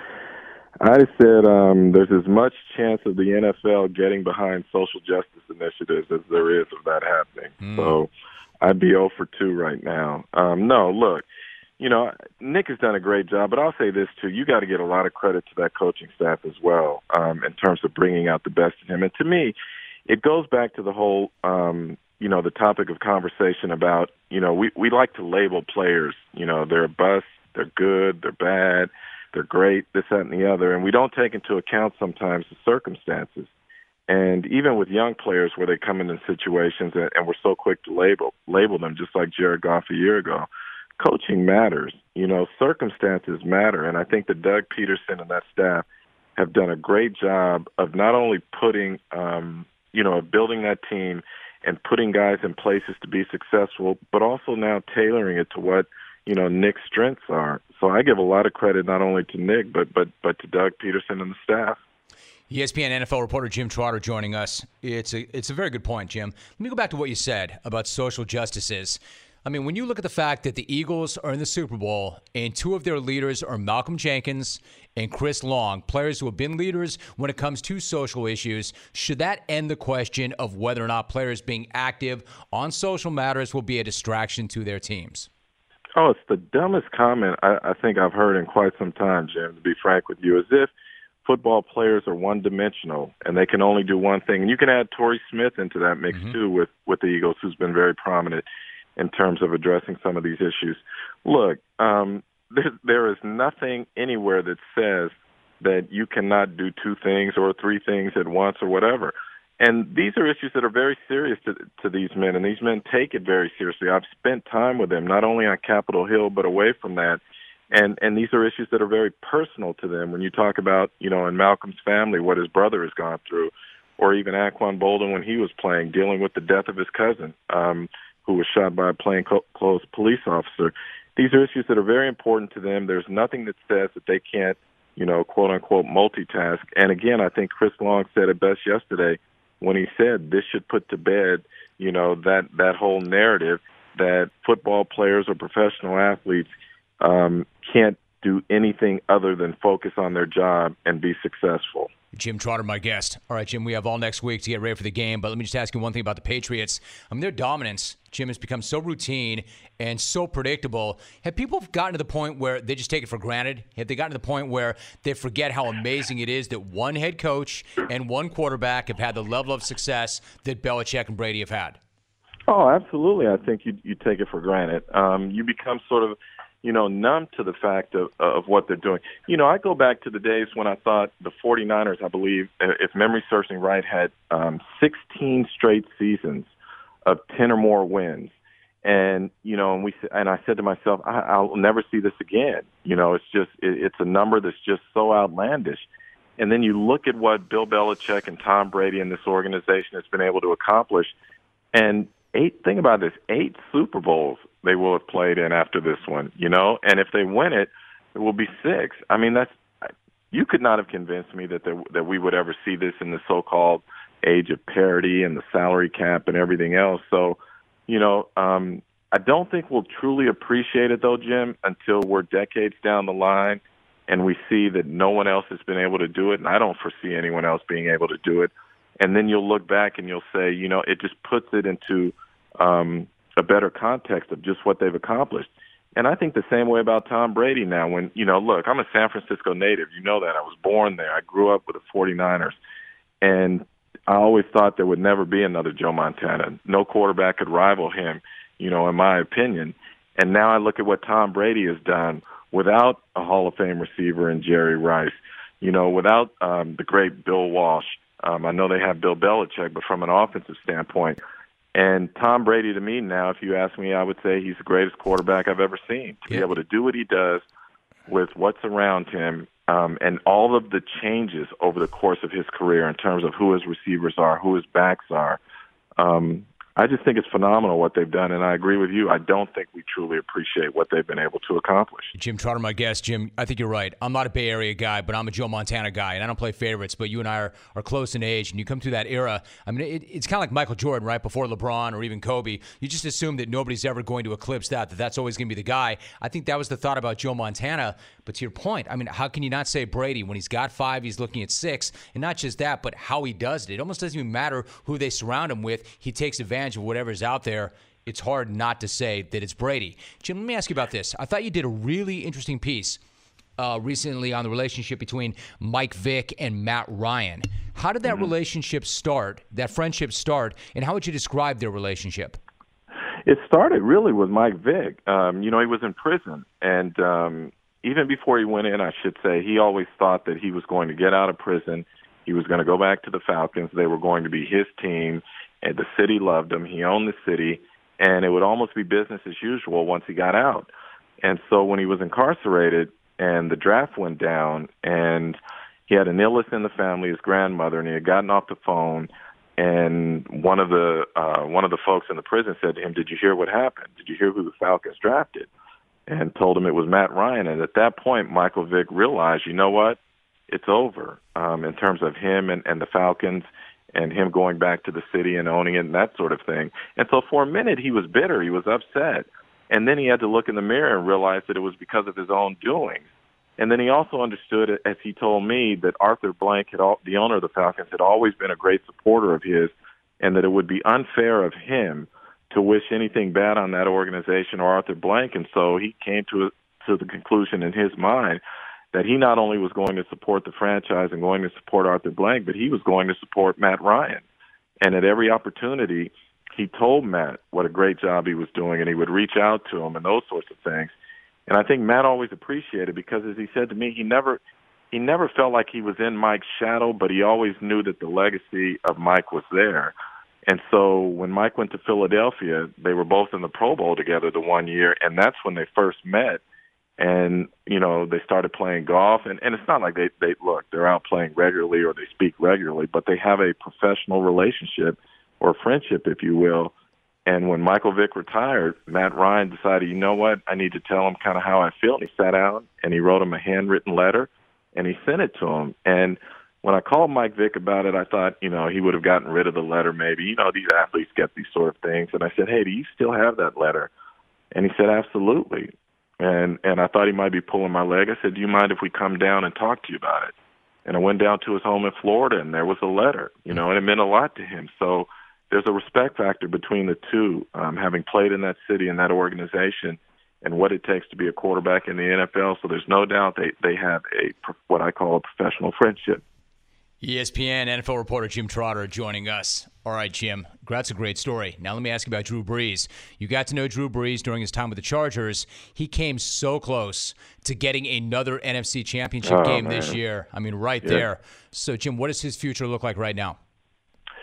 I said um, there's as much chance of the N F L getting behind social justice initiatives as there is of that happening. Mm. So I'd be oh for two right now. Um, no, look, you know, Nick has done a great job, but I'll say this, too. You got to get a lot of credit to that coaching staff as well um, in terms of bringing out the best in him. And to me, it goes back to the whole, um, you know, the topic of conversation about, you know, we, we like to label players. You know, they're a bust, they're good, they're bad, they're great, this, that, and the other. And we don't take into account sometimes the circumstances. And even with young players where they come in in situations and, and we're so quick to label label them, just like Jared Goff a year ago, coaching matters. You know, circumstances matter. And I think that Doug Peterson and that staff have done a great job of not only putting, um, you know, building that team and putting guys in places to be successful, but also now tailoring it to what, you know, Nick's strengths are. So I give a lot of credit not only to Nick, but but but to Doug Peterson and the staff. E S P N N F L reporter Jim Trotter joining us. It's a it's a very good point, Jim. Let me go back to what you said about social justices. I mean, when you look at the fact that the Eagles are in the Super Bowl and two of their leaders are Malcolm Jenkins and Chris Long, players who have been leaders when it comes to social issues, should that end the question of whether or not players being active on social matters will be a distraction to their teams? Oh, it's the dumbest comment I, I think I've heard in quite some time, Jim, to be frank with you, as if football players are one-dimensional and they can only do one thing. And you can add Torrey Smith into that mix, mm-hmm. too, with, with the Eagles, who's been very prominent in terms of addressing some of these issues. Look, um, there, there is nothing anywhere that says that you cannot do two things or three things at once or whatever. And these are issues that are very serious to, to these men, and these men take it very seriously. I've spent time with them, not only on Capitol Hill, but away from that. And and these are issues that are very personal to them. When you talk about, you know, in Malcolm's family, what his brother has gone through, or even Anquan Boldin when he was playing, dealing with the death of his cousin, um, who was shot by a plainclothes police officer. These are issues that are very important to them. There's nothing that says that they can't, you know, quote unquote, multitask. And again, I think Chris Long said it best yesterday when he said this should put to bed, you know, that that whole narrative that football players or professional athletes Um, can't do anything other than focus on their job and be successful. Jim Trotter, my guest. All right, Jim, we have all next week to get ready for the game, but let me just ask you one thing about the Patriots. I mean, their dominance, Jim, has become so routine and so predictable. Have people gotten to the point where they just take it for granted? Have they gotten to the point where they forget how amazing it is that one head coach and one quarterback have had the level of success that Belichick and Brady have had? Oh, absolutely. I think you you take it for granted. Um, you become sort of, you know, numb to the fact of, of what they're doing. You know, I go back to the days when I thought the 49ers, I believe, if memory serves me right, had um, sixteen straight seasons of ten or more wins. And, you know, and we and I said to myself, I, I'll never see this again. You know, it's just it, it's a number that's just so outlandish. And then you look at what Bill Belichick and Tom Brady and this organization has been able to accomplish. And eight, think about this, eight Super Bowls they will have played in after this one, you know. And if they win it, it will be six. I mean, that's you could not have convinced me that there, that we would ever see this in the so-called age of parity and the salary cap and everything else. So, you know, um, I don't think we'll truly appreciate it, though, Jim, until we're decades down the line and we see that no one else has been able to do it, and I don't foresee anyone else being able to do it. And then you'll look back and you'll say, you know, it just puts it into um, a better context of just what they've accomplished. And I think the same way about Tom Brady now when, you know, look, I'm a San Francisco native. You know that. I was born there. I grew up with the forty-niners. And I always thought there would never be another Joe Montana. No quarterback could rival him, you know, in my opinion. And now I look at what Tom Brady has done without a Hall of Fame receiver in Jerry Rice, you know, without um, the great Bill Walsh. Um, I know they have Bill Belichick, but from an offensive standpoint. And Tom Brady, to me now, if you ask me, I would say he's the greatest quarterback I've ever seen. To yeah. be able to do what he does with what's around him, Um, and all of the changes over the course of his career in terms of who his receivers are, who his backs are. Um, I just think it's phenomenal what they've done, and I agree with you. I don't think we truly appreciate what they've been able to accomplish. Jim Trotter, my guest. Jim, I think you're right. I'm not a Bay Area guy, but I'm a Joe Montana guy, and I don't play favorites, but you and I are, are close in age, and you come through that era. I mean, it, it's kind of like Michael Jordan, right, before LeBron or even Kobe. You just assume that nobody's ever going to eclipse that, that that's always going to be the guy. I think that was the thought about Joe Montana, but to your point, I mean, how can you not say Brady when he's got five, he's looking at six, and not just that, but how he does it. It almost doesn't even matter who they surround him with. He takes advantage of whatever's out there. It's hard not to say that it's Brady. Jim, let me ask you about this. I thought you did a really interesting piece uh, recently on the relationship between Mike Vick and Matt Ryan. How did that mm-hmm. relationship start, that friendship start, and how would you describe their relationship? It started really with Mike Vick. Um, you know, he was in prison, and um, even before he went in, I should say, he always thought that he was going to get out of prison. He was going to go back to the Falcons. They were going to be his team, and the city loved him. He owned the city, and it would almost be business as usual once he got out. And so when he was incarcerated and the draft went down and he had an illness in the family, his grandmother, and he had gotten off the phone, and one of the uh, one of the folks in the prison said to him, "Did you hear what happened? Did you hear who the Falcons drafted?" And told him it was Matt Ryan. And at that point, Michael Vick realized, you know what? It's over um, in terms of him and, and the Falcons and him going back to the city and owning it and that sort of thing. And so for a minute, he was bitter. He was upset. And then he had to look in the mirror and realize that it was because of his own doings. And then he also understood, as he told me, that Arthur Blank, had all, the owner of the Falcons, had always been a great supporter of his, and that it would be unfair of him to wish anything bad on that organization or Arthur Blank. And so he came to, to the conclusion in his mind that he not only was going to support the franchise and going to support Arthur Blank, but he was going to support Matt Ryan. And at every opportunity, he told Matt what a great job he was doing, and he would reach out to him and those sorts of things. And I think Matt always appreciated, because as he said to me, he never he never felt like he was in Mike's shadow, but he always knew that the legacy of Mike was there. And so when Mike went to Philadelphia, they were both in the Pro Bowl together the one year, and that's when they first met. And, you know, they started playing golf. And, and it's not like they, they, look, they're out playing regularly or they speak regularly, but they have a professional relationship or friendship, if you will. And when Michael Vick retired, Matt Ryan decided, you know what, I need to tell him kind of how I feel. And he sat down and he wrote him a handwritten letter and he sent it to him. And when I called Mike Vick about it, I thought, you know, he would have gotten rid of the letter maybe. You know, these athletes get these sort of things. And I said, hey, do you still have that letter? And he said, absolutely. And and I thought he might be pulling my leg. I said, do you mind if we come down and talk to you about it? And I went down to his home in Florida, and there was a letter, you know, and it meant a lot to him. So there's a respect factor between the two, um, having played in that city and that organization and what it takes to be a quarterback in the N F L. So there's no doubt they, they have a what I call a professional friendship. E S P N N F L reporter Jim Trotter joining us. All right, Jim, that's a great story. Now let me ask you about Drew Brees. You got to know Drew Brees during his time with the Chargers. He came so close to getting another N F C championship oh, game man. this year. I mean, right yeah. there. So, Jim, what does his future look like right now?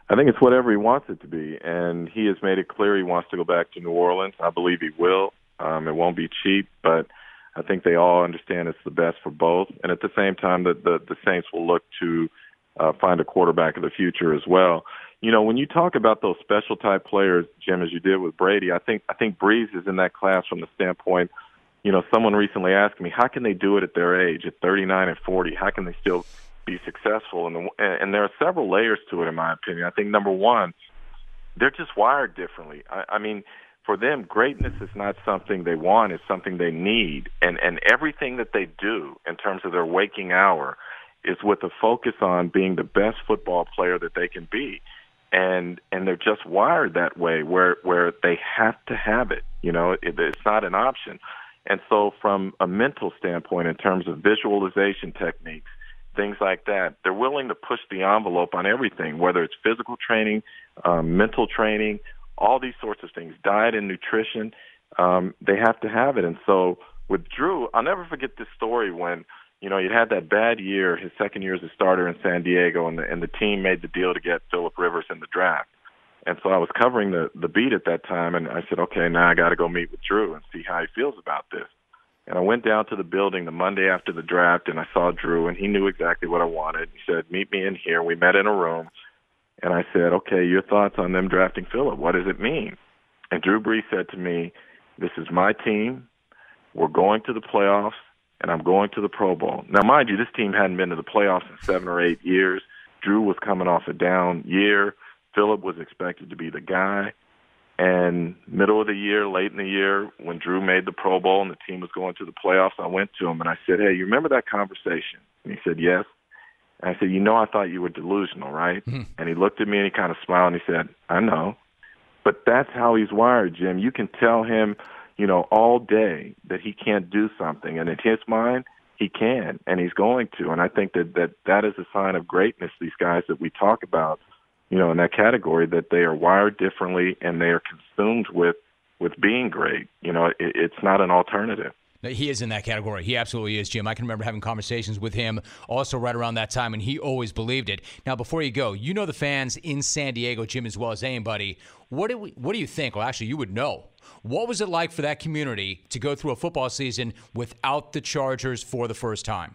I think it's whatever he wants it to be, and he has made it clear he wants to go back to New Orleans. I believe he will. Um, it won't be cheap, but I think they all understand it's the best for both. And at the same time, the, the, the Saints will look to uh, find a quarterback of the future as well. You know, when you talk about those special type players, Jim, as you did with Brady, I think I think Breeze is in that class from the standpoint, you know, someone recently asked me, how can they do it at their age, at thirty-nine and forty? How can they still be successful? And, the, and there are several layers to it, in my opinion. I think, number one, they're just wired differently. I, I mean, for them, greatness is not something they want, it's something they need. And, and everything that they do in terms of their waking hour is with a focus on being the best football player that they can be. And and they're just wired that way, where, where they have to have it. You know, it, it's not an option. And so from a mental standpoint, in terms of visualization techniques, things like that, they're willing to push the envelope on everything, whether it's physical training, um, mental training, all these sorts of things, diet and nutrition. Um, they have to have it. And so with Drew, I'll never forget this story when, you know, you had that bad year, his second year as a starter in San Diego, and the, and the team made the deal to get Phillip Rivers in the draft. And so I was covering the, the beat at that time, and I said, okay, now I got to go meet with Drew and see how he feels about this. And I went down to the building the Monday after the draft, and I saw Drew, and he knew exactly what I wanted. He said, meet me in here. We met in a room, and I said, okay, your thoughts on them drafting Phillip? What does it mean? And Drew Brees said to me, this is my team. We're going to the playoffs, and I'm going to the Pro Bowl. Now, mind you, this team hadn't been to the playoffs in seven or eight years. Drew was coming off a down year. Phillip was expected to be the guy. And middle of the year, late in the year, when Drew made the Pro Bowl and the team was going to the playoffs, I went to him and I said, hey, you remember that conversation? And he said, yes. And I said, you know, I thought you were delusional, right? Mm-hmm. And he looked at me and he kind of smiled and he said, I know. But that's how he's wired, Jim. You can tell him, you know, all day that he can't do something. And in his mind, he can, and he's going to. And I think that that, that is a sign of greatness, these guys that we talk about, you know, in that category, that they are wired differently and they are consumed with, with being great. You know, it, it's not an alternative. He is in that category. He absolutely is, Jim. I can remember having conversations with him also right around that time, and he always believed it. Now, before you go, you know the fans in San Diego, Jim, as well as anybody. What do we, what do you think? Well, actually, you would know. What was it like for that community to go through a football season without the Chargers for the first time?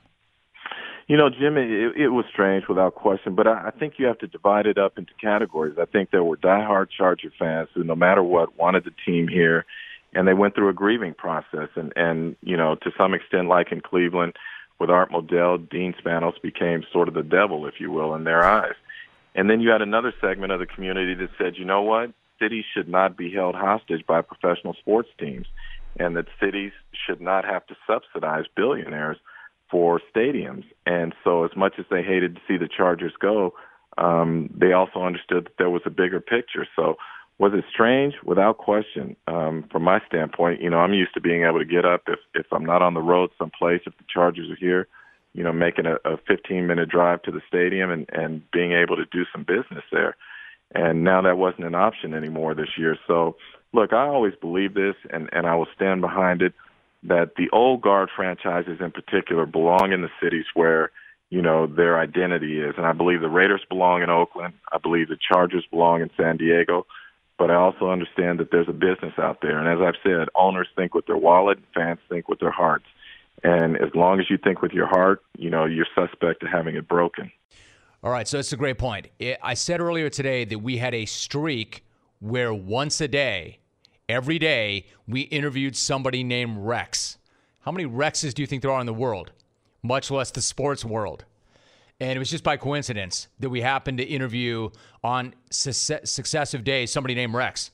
You know, Jim, it, it was strange without question, but I, I think you have to divide it up into categories. I think there were diehard Charger fans who, no matter what, wanted the team here, and they went through a grieving process. And, and you know, to some extent, like in Cleveland, with Art Modell, Dean Spanos became sort of the devil, if you will, in their eyes. And then you had another segment of the community that said, you know what, cities should not be held hostage by professional sports teams, and that cities should not have to subsidize billionaires for stadiums. And so as much as they hated to see the Chargers go, um, they also understood that there was a bigger picture. So was it strange? Without question. Um, from my standpoint, you know, I'm used to being able to get up if, if I'm not on the road someplace, if the Chargers are here, you know, making a, a fifteen-minute drive to the stadium and, and being able to do some business there. And now that wasn't an option anymore this year. So, look, I always believe this, and, and I will stand behind it, that the old guard franchises in particular belong in the cities where, you know, their identity is. And I believe the Raiders belong in Oakland. I believe the Chargers belong in San Diego. But I also understand that there's a business out there. And as I've said, owners think with their wallet, fans think with their hearts. And as long as you think with your heart, you know, you're suspect to having it broken. All right, so that's a great point. I said earlier today that we had a streak where once a day, every day, we interviewed somebody named Rex. How many Rexes do you think there are in the world, much less the sports world? And it was just by coincidence that we happened to interview on su- successive days somebody named Rex.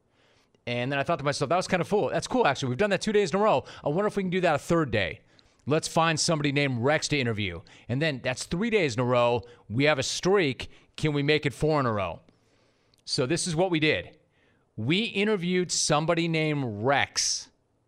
And then I thought to myself, that was kind of cool. That's cool, actually. We've done that two days in a row. I wonder if we can do that a third day. Let's find somebody named Rex to interview. And then that's three days in a row. We have a streak. Can we make it four in a row? So this is what we did. We interviewed somebody named Rex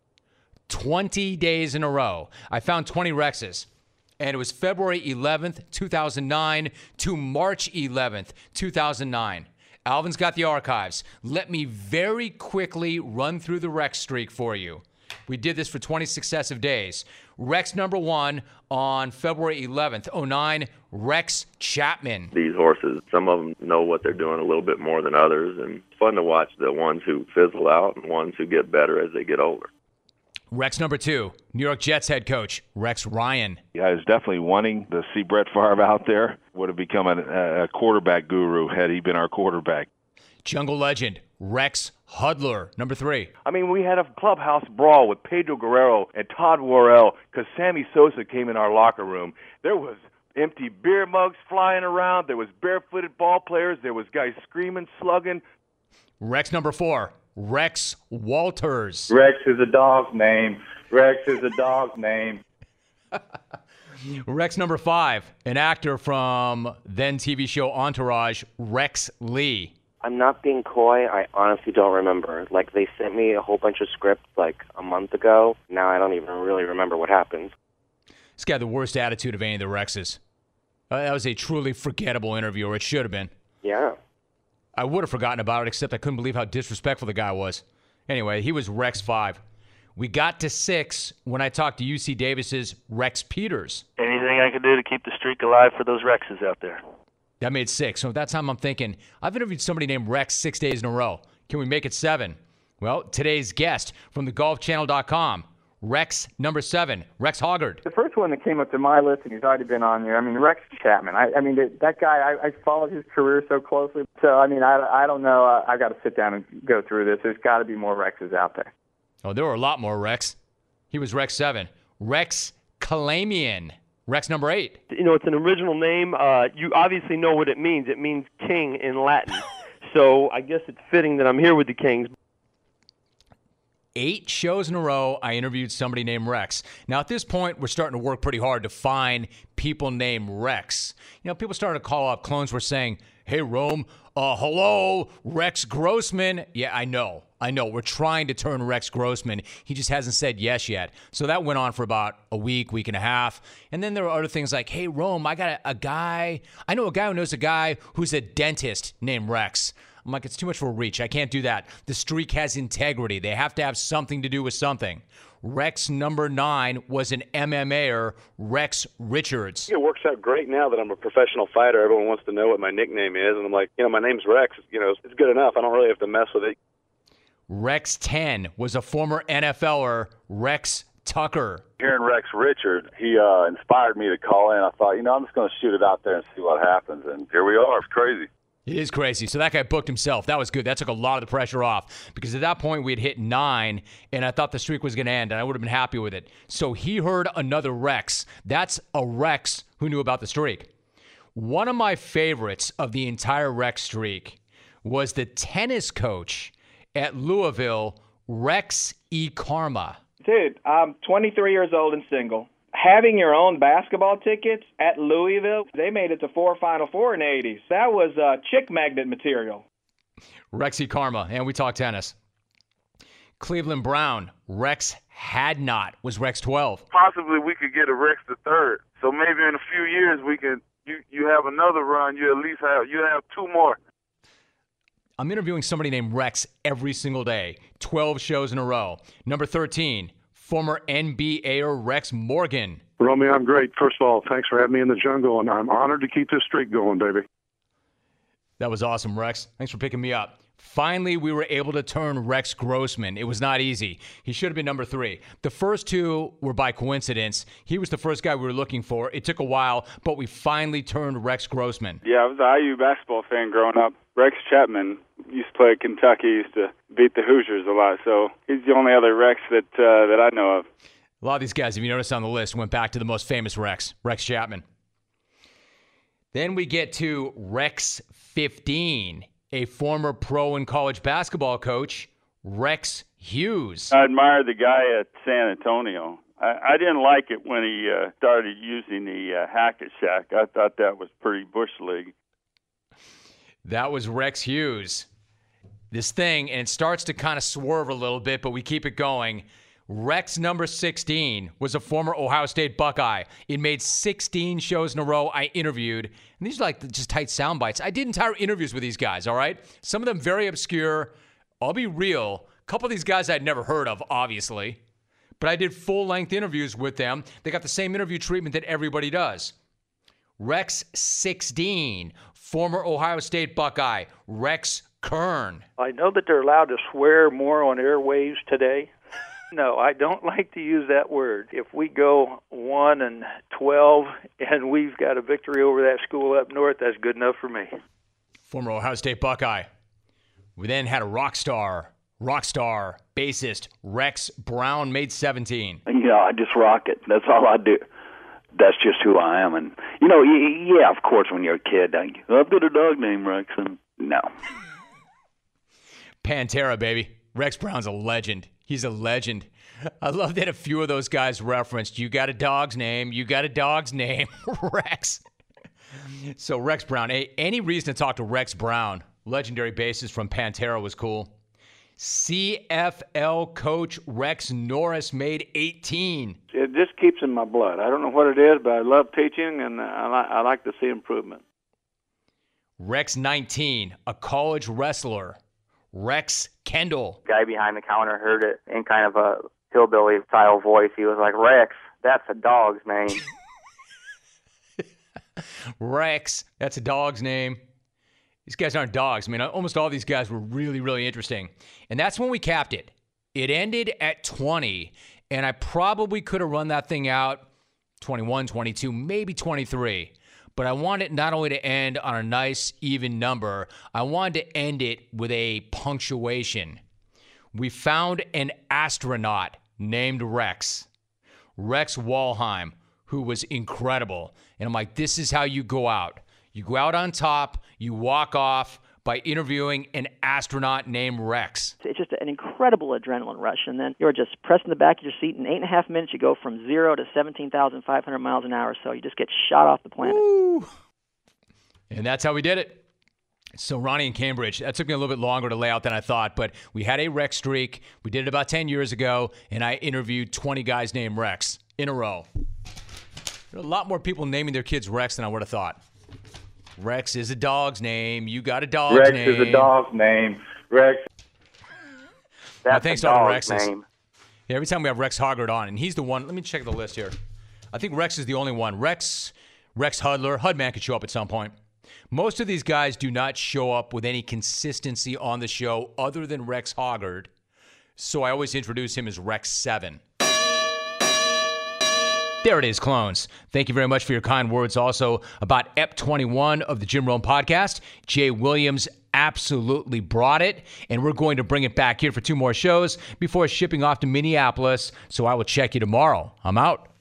twenty days in a row. I found twenty Rexes. And it was February eleventh, two thousand nine to March eleventh, two thousand nine. Alvin's got the archives. Let me very quickly run through the Rex streak for you. We did this for twenty successive days. Rex number one on February eleventh, oh nine, Rex Chapman. These horses, some of them know what they're doing a little bit more than others, and it's fun to watch the ones who fizzle out and ones who get better as they get older. Rex number two, New York Jets head coach, Rex Ryan. I was definitely wanting to see Brett Favre out there. Would have become a, a quarterback guru had he been our quarterback. Jungle legend, Rex Hudler, number three. I mean, we had a clubhouse brawl with Pedro Guerrero and Todd Worrell because Sammy Sosa came in our locker room. There was empty beer mugs flying around. There was barefooted ball players. There was guys screaming, slugging. Rex number four, Rex Walters. Rex is a dog's name. Rex is a dog's name. Rex number five, an actor from then T V show Entourage, Rex Lee. I'm not being coy. I honestly don't remember. Like, they sent me a whole bunch of scripts like a month ago. Now I don't even really remember what happened. This guy had the worst attitude of any of the Rexes. Uh, that was a truly forgettable interview, or it should have been. Yeah. I would have forgotten about it, except I couldn't believe how disrespectful the guy was. Anyway, he was Rex five. We got to six when I talked to U C Davis's Rex Peters. Anything I can do to keep the streak alive for those Rexes out there. That made six. So at that time, I'm thinking, I've interviewed somebody named Rex six days in a row. Can we make it seven? Well, today's guest from the golf channel dot com, Rex number seven, Rex Hoggard. The first one that came up to my list, and he's already been on there, I mean, Rex Chapman. I, I mean, that guy, I, I followed his career so closely. So, I mean, I, I don't know. I, I got to sit down and go through this. There's got to be more Rexes out there. Oh, there were a lot more Rex. He was Rex seven. Rex Kalamian. Rex number eight. You know, it's an original name. Uh, you obviously know what it means. It means king in Latin. So I guess it's fitting that I'm here with the Kings. Eight shows in a row, I interviewed somebody named Rex. Now, at this point, we're starting to work pretty hard to find people named Rex. You know, people started to call up. Clones were saying, hey, Rome, uh, hello, Rex Grossman. Yeah, I know. I know. We're trying to turn Rex Grossman. He just hasn't said yes yet. So that went on for about a week, week and a half. And then there were other things like, hey, Rome, I got a, a guy. I know a guy who knows a guy who's a dentist named Rex. I'm like, it's too much for a reach. I can't do that. The streak has integrity. They have to have something to do with something. Rex number nine was an M M A-er, Rex Richards. It works out great now that I'm a professional fighter. Everyone wants to know what my nickname is. And I'm like, you know, my name's Rex. You know, it's good enough. I don't really have to mess with it. Rex ten was a former N F L er, Rex Tucker. Hearing Rex Richards, he uh, inspired me to call in. I thought, you know, I'm just going to shoot it out there and see what happens. And here we are. It's crazy. It is crazy. So that guy booked himself. That was good. That took a lot of the pressure off because at that point we had hit nine, and I thought the streak was going to end, and I would have been happy with it. So he heard another Rex. That's a Rex who knew about the streak. One of my favorites of the entire Rex streak was the tennis coach at Louisville, Rex E. Karma. Dude, I'm twenty-three years old and single. Having your own basketball tickets at Louisville, they made it to four Final Four in the eighties. That was uh, chick magnet material. Rex E. Karma, and we talk tennis. Cleveland Brown, Rex Hadnot was Rex twelve. Possibly we could get a Rex the third. So maybe in a few years we can. You you have another run. You at least have you have two more. I'm interviewing somebody named Rex every single day. twelve shows in a row. Number thirteen, former N B A-er Rex Morgan. Romy, I'm great. First of all, thanks for having me in the jungle, and I'm honored to keep this streak going, baby. That was awesome, Rex. Thanks for picking me up. Finally, we were able to turn Rex Grossman. It was not easy. He should have been number three. The first two were by coincidence. He was the first guy we were looking for. It took a while, but we finally turned Rex Grossman. Yeah, I was an I U basketball fan growing up. Rex Chapman used to play at Kentucky, used to beat the Hoosiers a lot, so he's the only other Rex that uh, that I know of. A lot of these guys, if you notice on the list, went back to the most famous Rex, Rex Chapman. Then we get to Rex fifteen, a former pro and college basketball coach, Rex Hughes. I admired the guy at San Antonio. I, I didn't like it when he uh, started using the uh, Hackett Shack. I thought that was pretty Bush League. That was Rex Hughes. This thing, and it starts to kind of swerve a little bit, but we keep it going. Rex number sixteen was a former Ohio State Buckeye. It made sixteen shows in a row I interviewed. And these are like just tight sound bites. I did entire interviews with these guys, all right? Some of them very obscure. I'll be real. A couple of these guys I'd never heard of, obviously. but I did full-length interviews with them. They got the same interview treatment that everybody does. Rex sixteen, former Ohio State Buckeye, Rex Kern. I know that they're allowed to swear more on airwaves today. No, I don't like to use that word. If we go one and twelve and we've got a victory over that school up north, that's good enough for me. Former Ohio State Buckeye. We then had a rock star, rock star bassist, Rex Brown, made seventeen. You know, I just rock it. That's all I do. That's just who I am. And, you know, yeah, of course, when you're a kid, I, I've got a dog named Rex, and no. Pantera, baby. Rex Brown's a legend. He's a legend. I love that a few of those guys referenced, you got a dog's name, you got a dog's name, Rex. So Rex Brown, a, any reason to talk to Rex Brown, legendary bassist from Pantera, was cool. C F L coach Rex Norris made eighteen. It just keeps in my blood. I don't know what it is, but I love teaching, and I, li- I like to see improvement. Rex nineteen, a college wrestler, Rex Kendall. The guy behind the counter heard it in kind of a hillbilly style voice. He was like, Rex, that's a dog's name. Rex, that's a dog's name. These guys aren't dogs. I mean, almost all these guys were really, really interesting. And that's when we capped it. It ended at twenty, and I probably could have run that thing out twenty-one, twenty-two, maybe twenty-three. But I wanted it not only to end on a nice, even number, I wanted to end it with a punctuation. We found an astronaut named Rex, Rex Walheim, who was incredible. And I'm like, this is how you go out. You go out on top, you walk off by interviewing an astronaut named Rex. It's just an incredible adrenaline rush, and then you're just pressing the back of your seat. In eight and a half minutes, you go from zero to seventeen thousand five hundred miles an hour, so you just get shot off the planet. Woo. And that's how we did it. So Ronnie and Cambridge, that took me a little bit longer to lay out than I thought, but we had a Rex streak. We did it about ten years ago, and I interviewed twenty guys named Rex in a row. There are a lot more people naming their kids Rex than I would have thought. Rex is a dog's name. You got a dog's Rex name. Rex is a dog's name. Rex. Well, That's thanks a to all the dog's Rexes. name. Yeah, every time we have Rex Hoggard on, and he's the one. Let me check the list here. I think Rex is the only one. Rex, Rex Hudler, Hudman could show up at some point. Most of these guys do not show up with any consistency on the show other than Rex Hoggard, so I always introduce him as Rex seven. There it is, clones. Thank you very much for your kind words also about E P twenty-one of the Jim Rome podcast. Jay Williams absolutely brought it, and we're going to bring it back here for two more shows before shipping off to Minneapolis, so I will check you tomorrow. I'm out.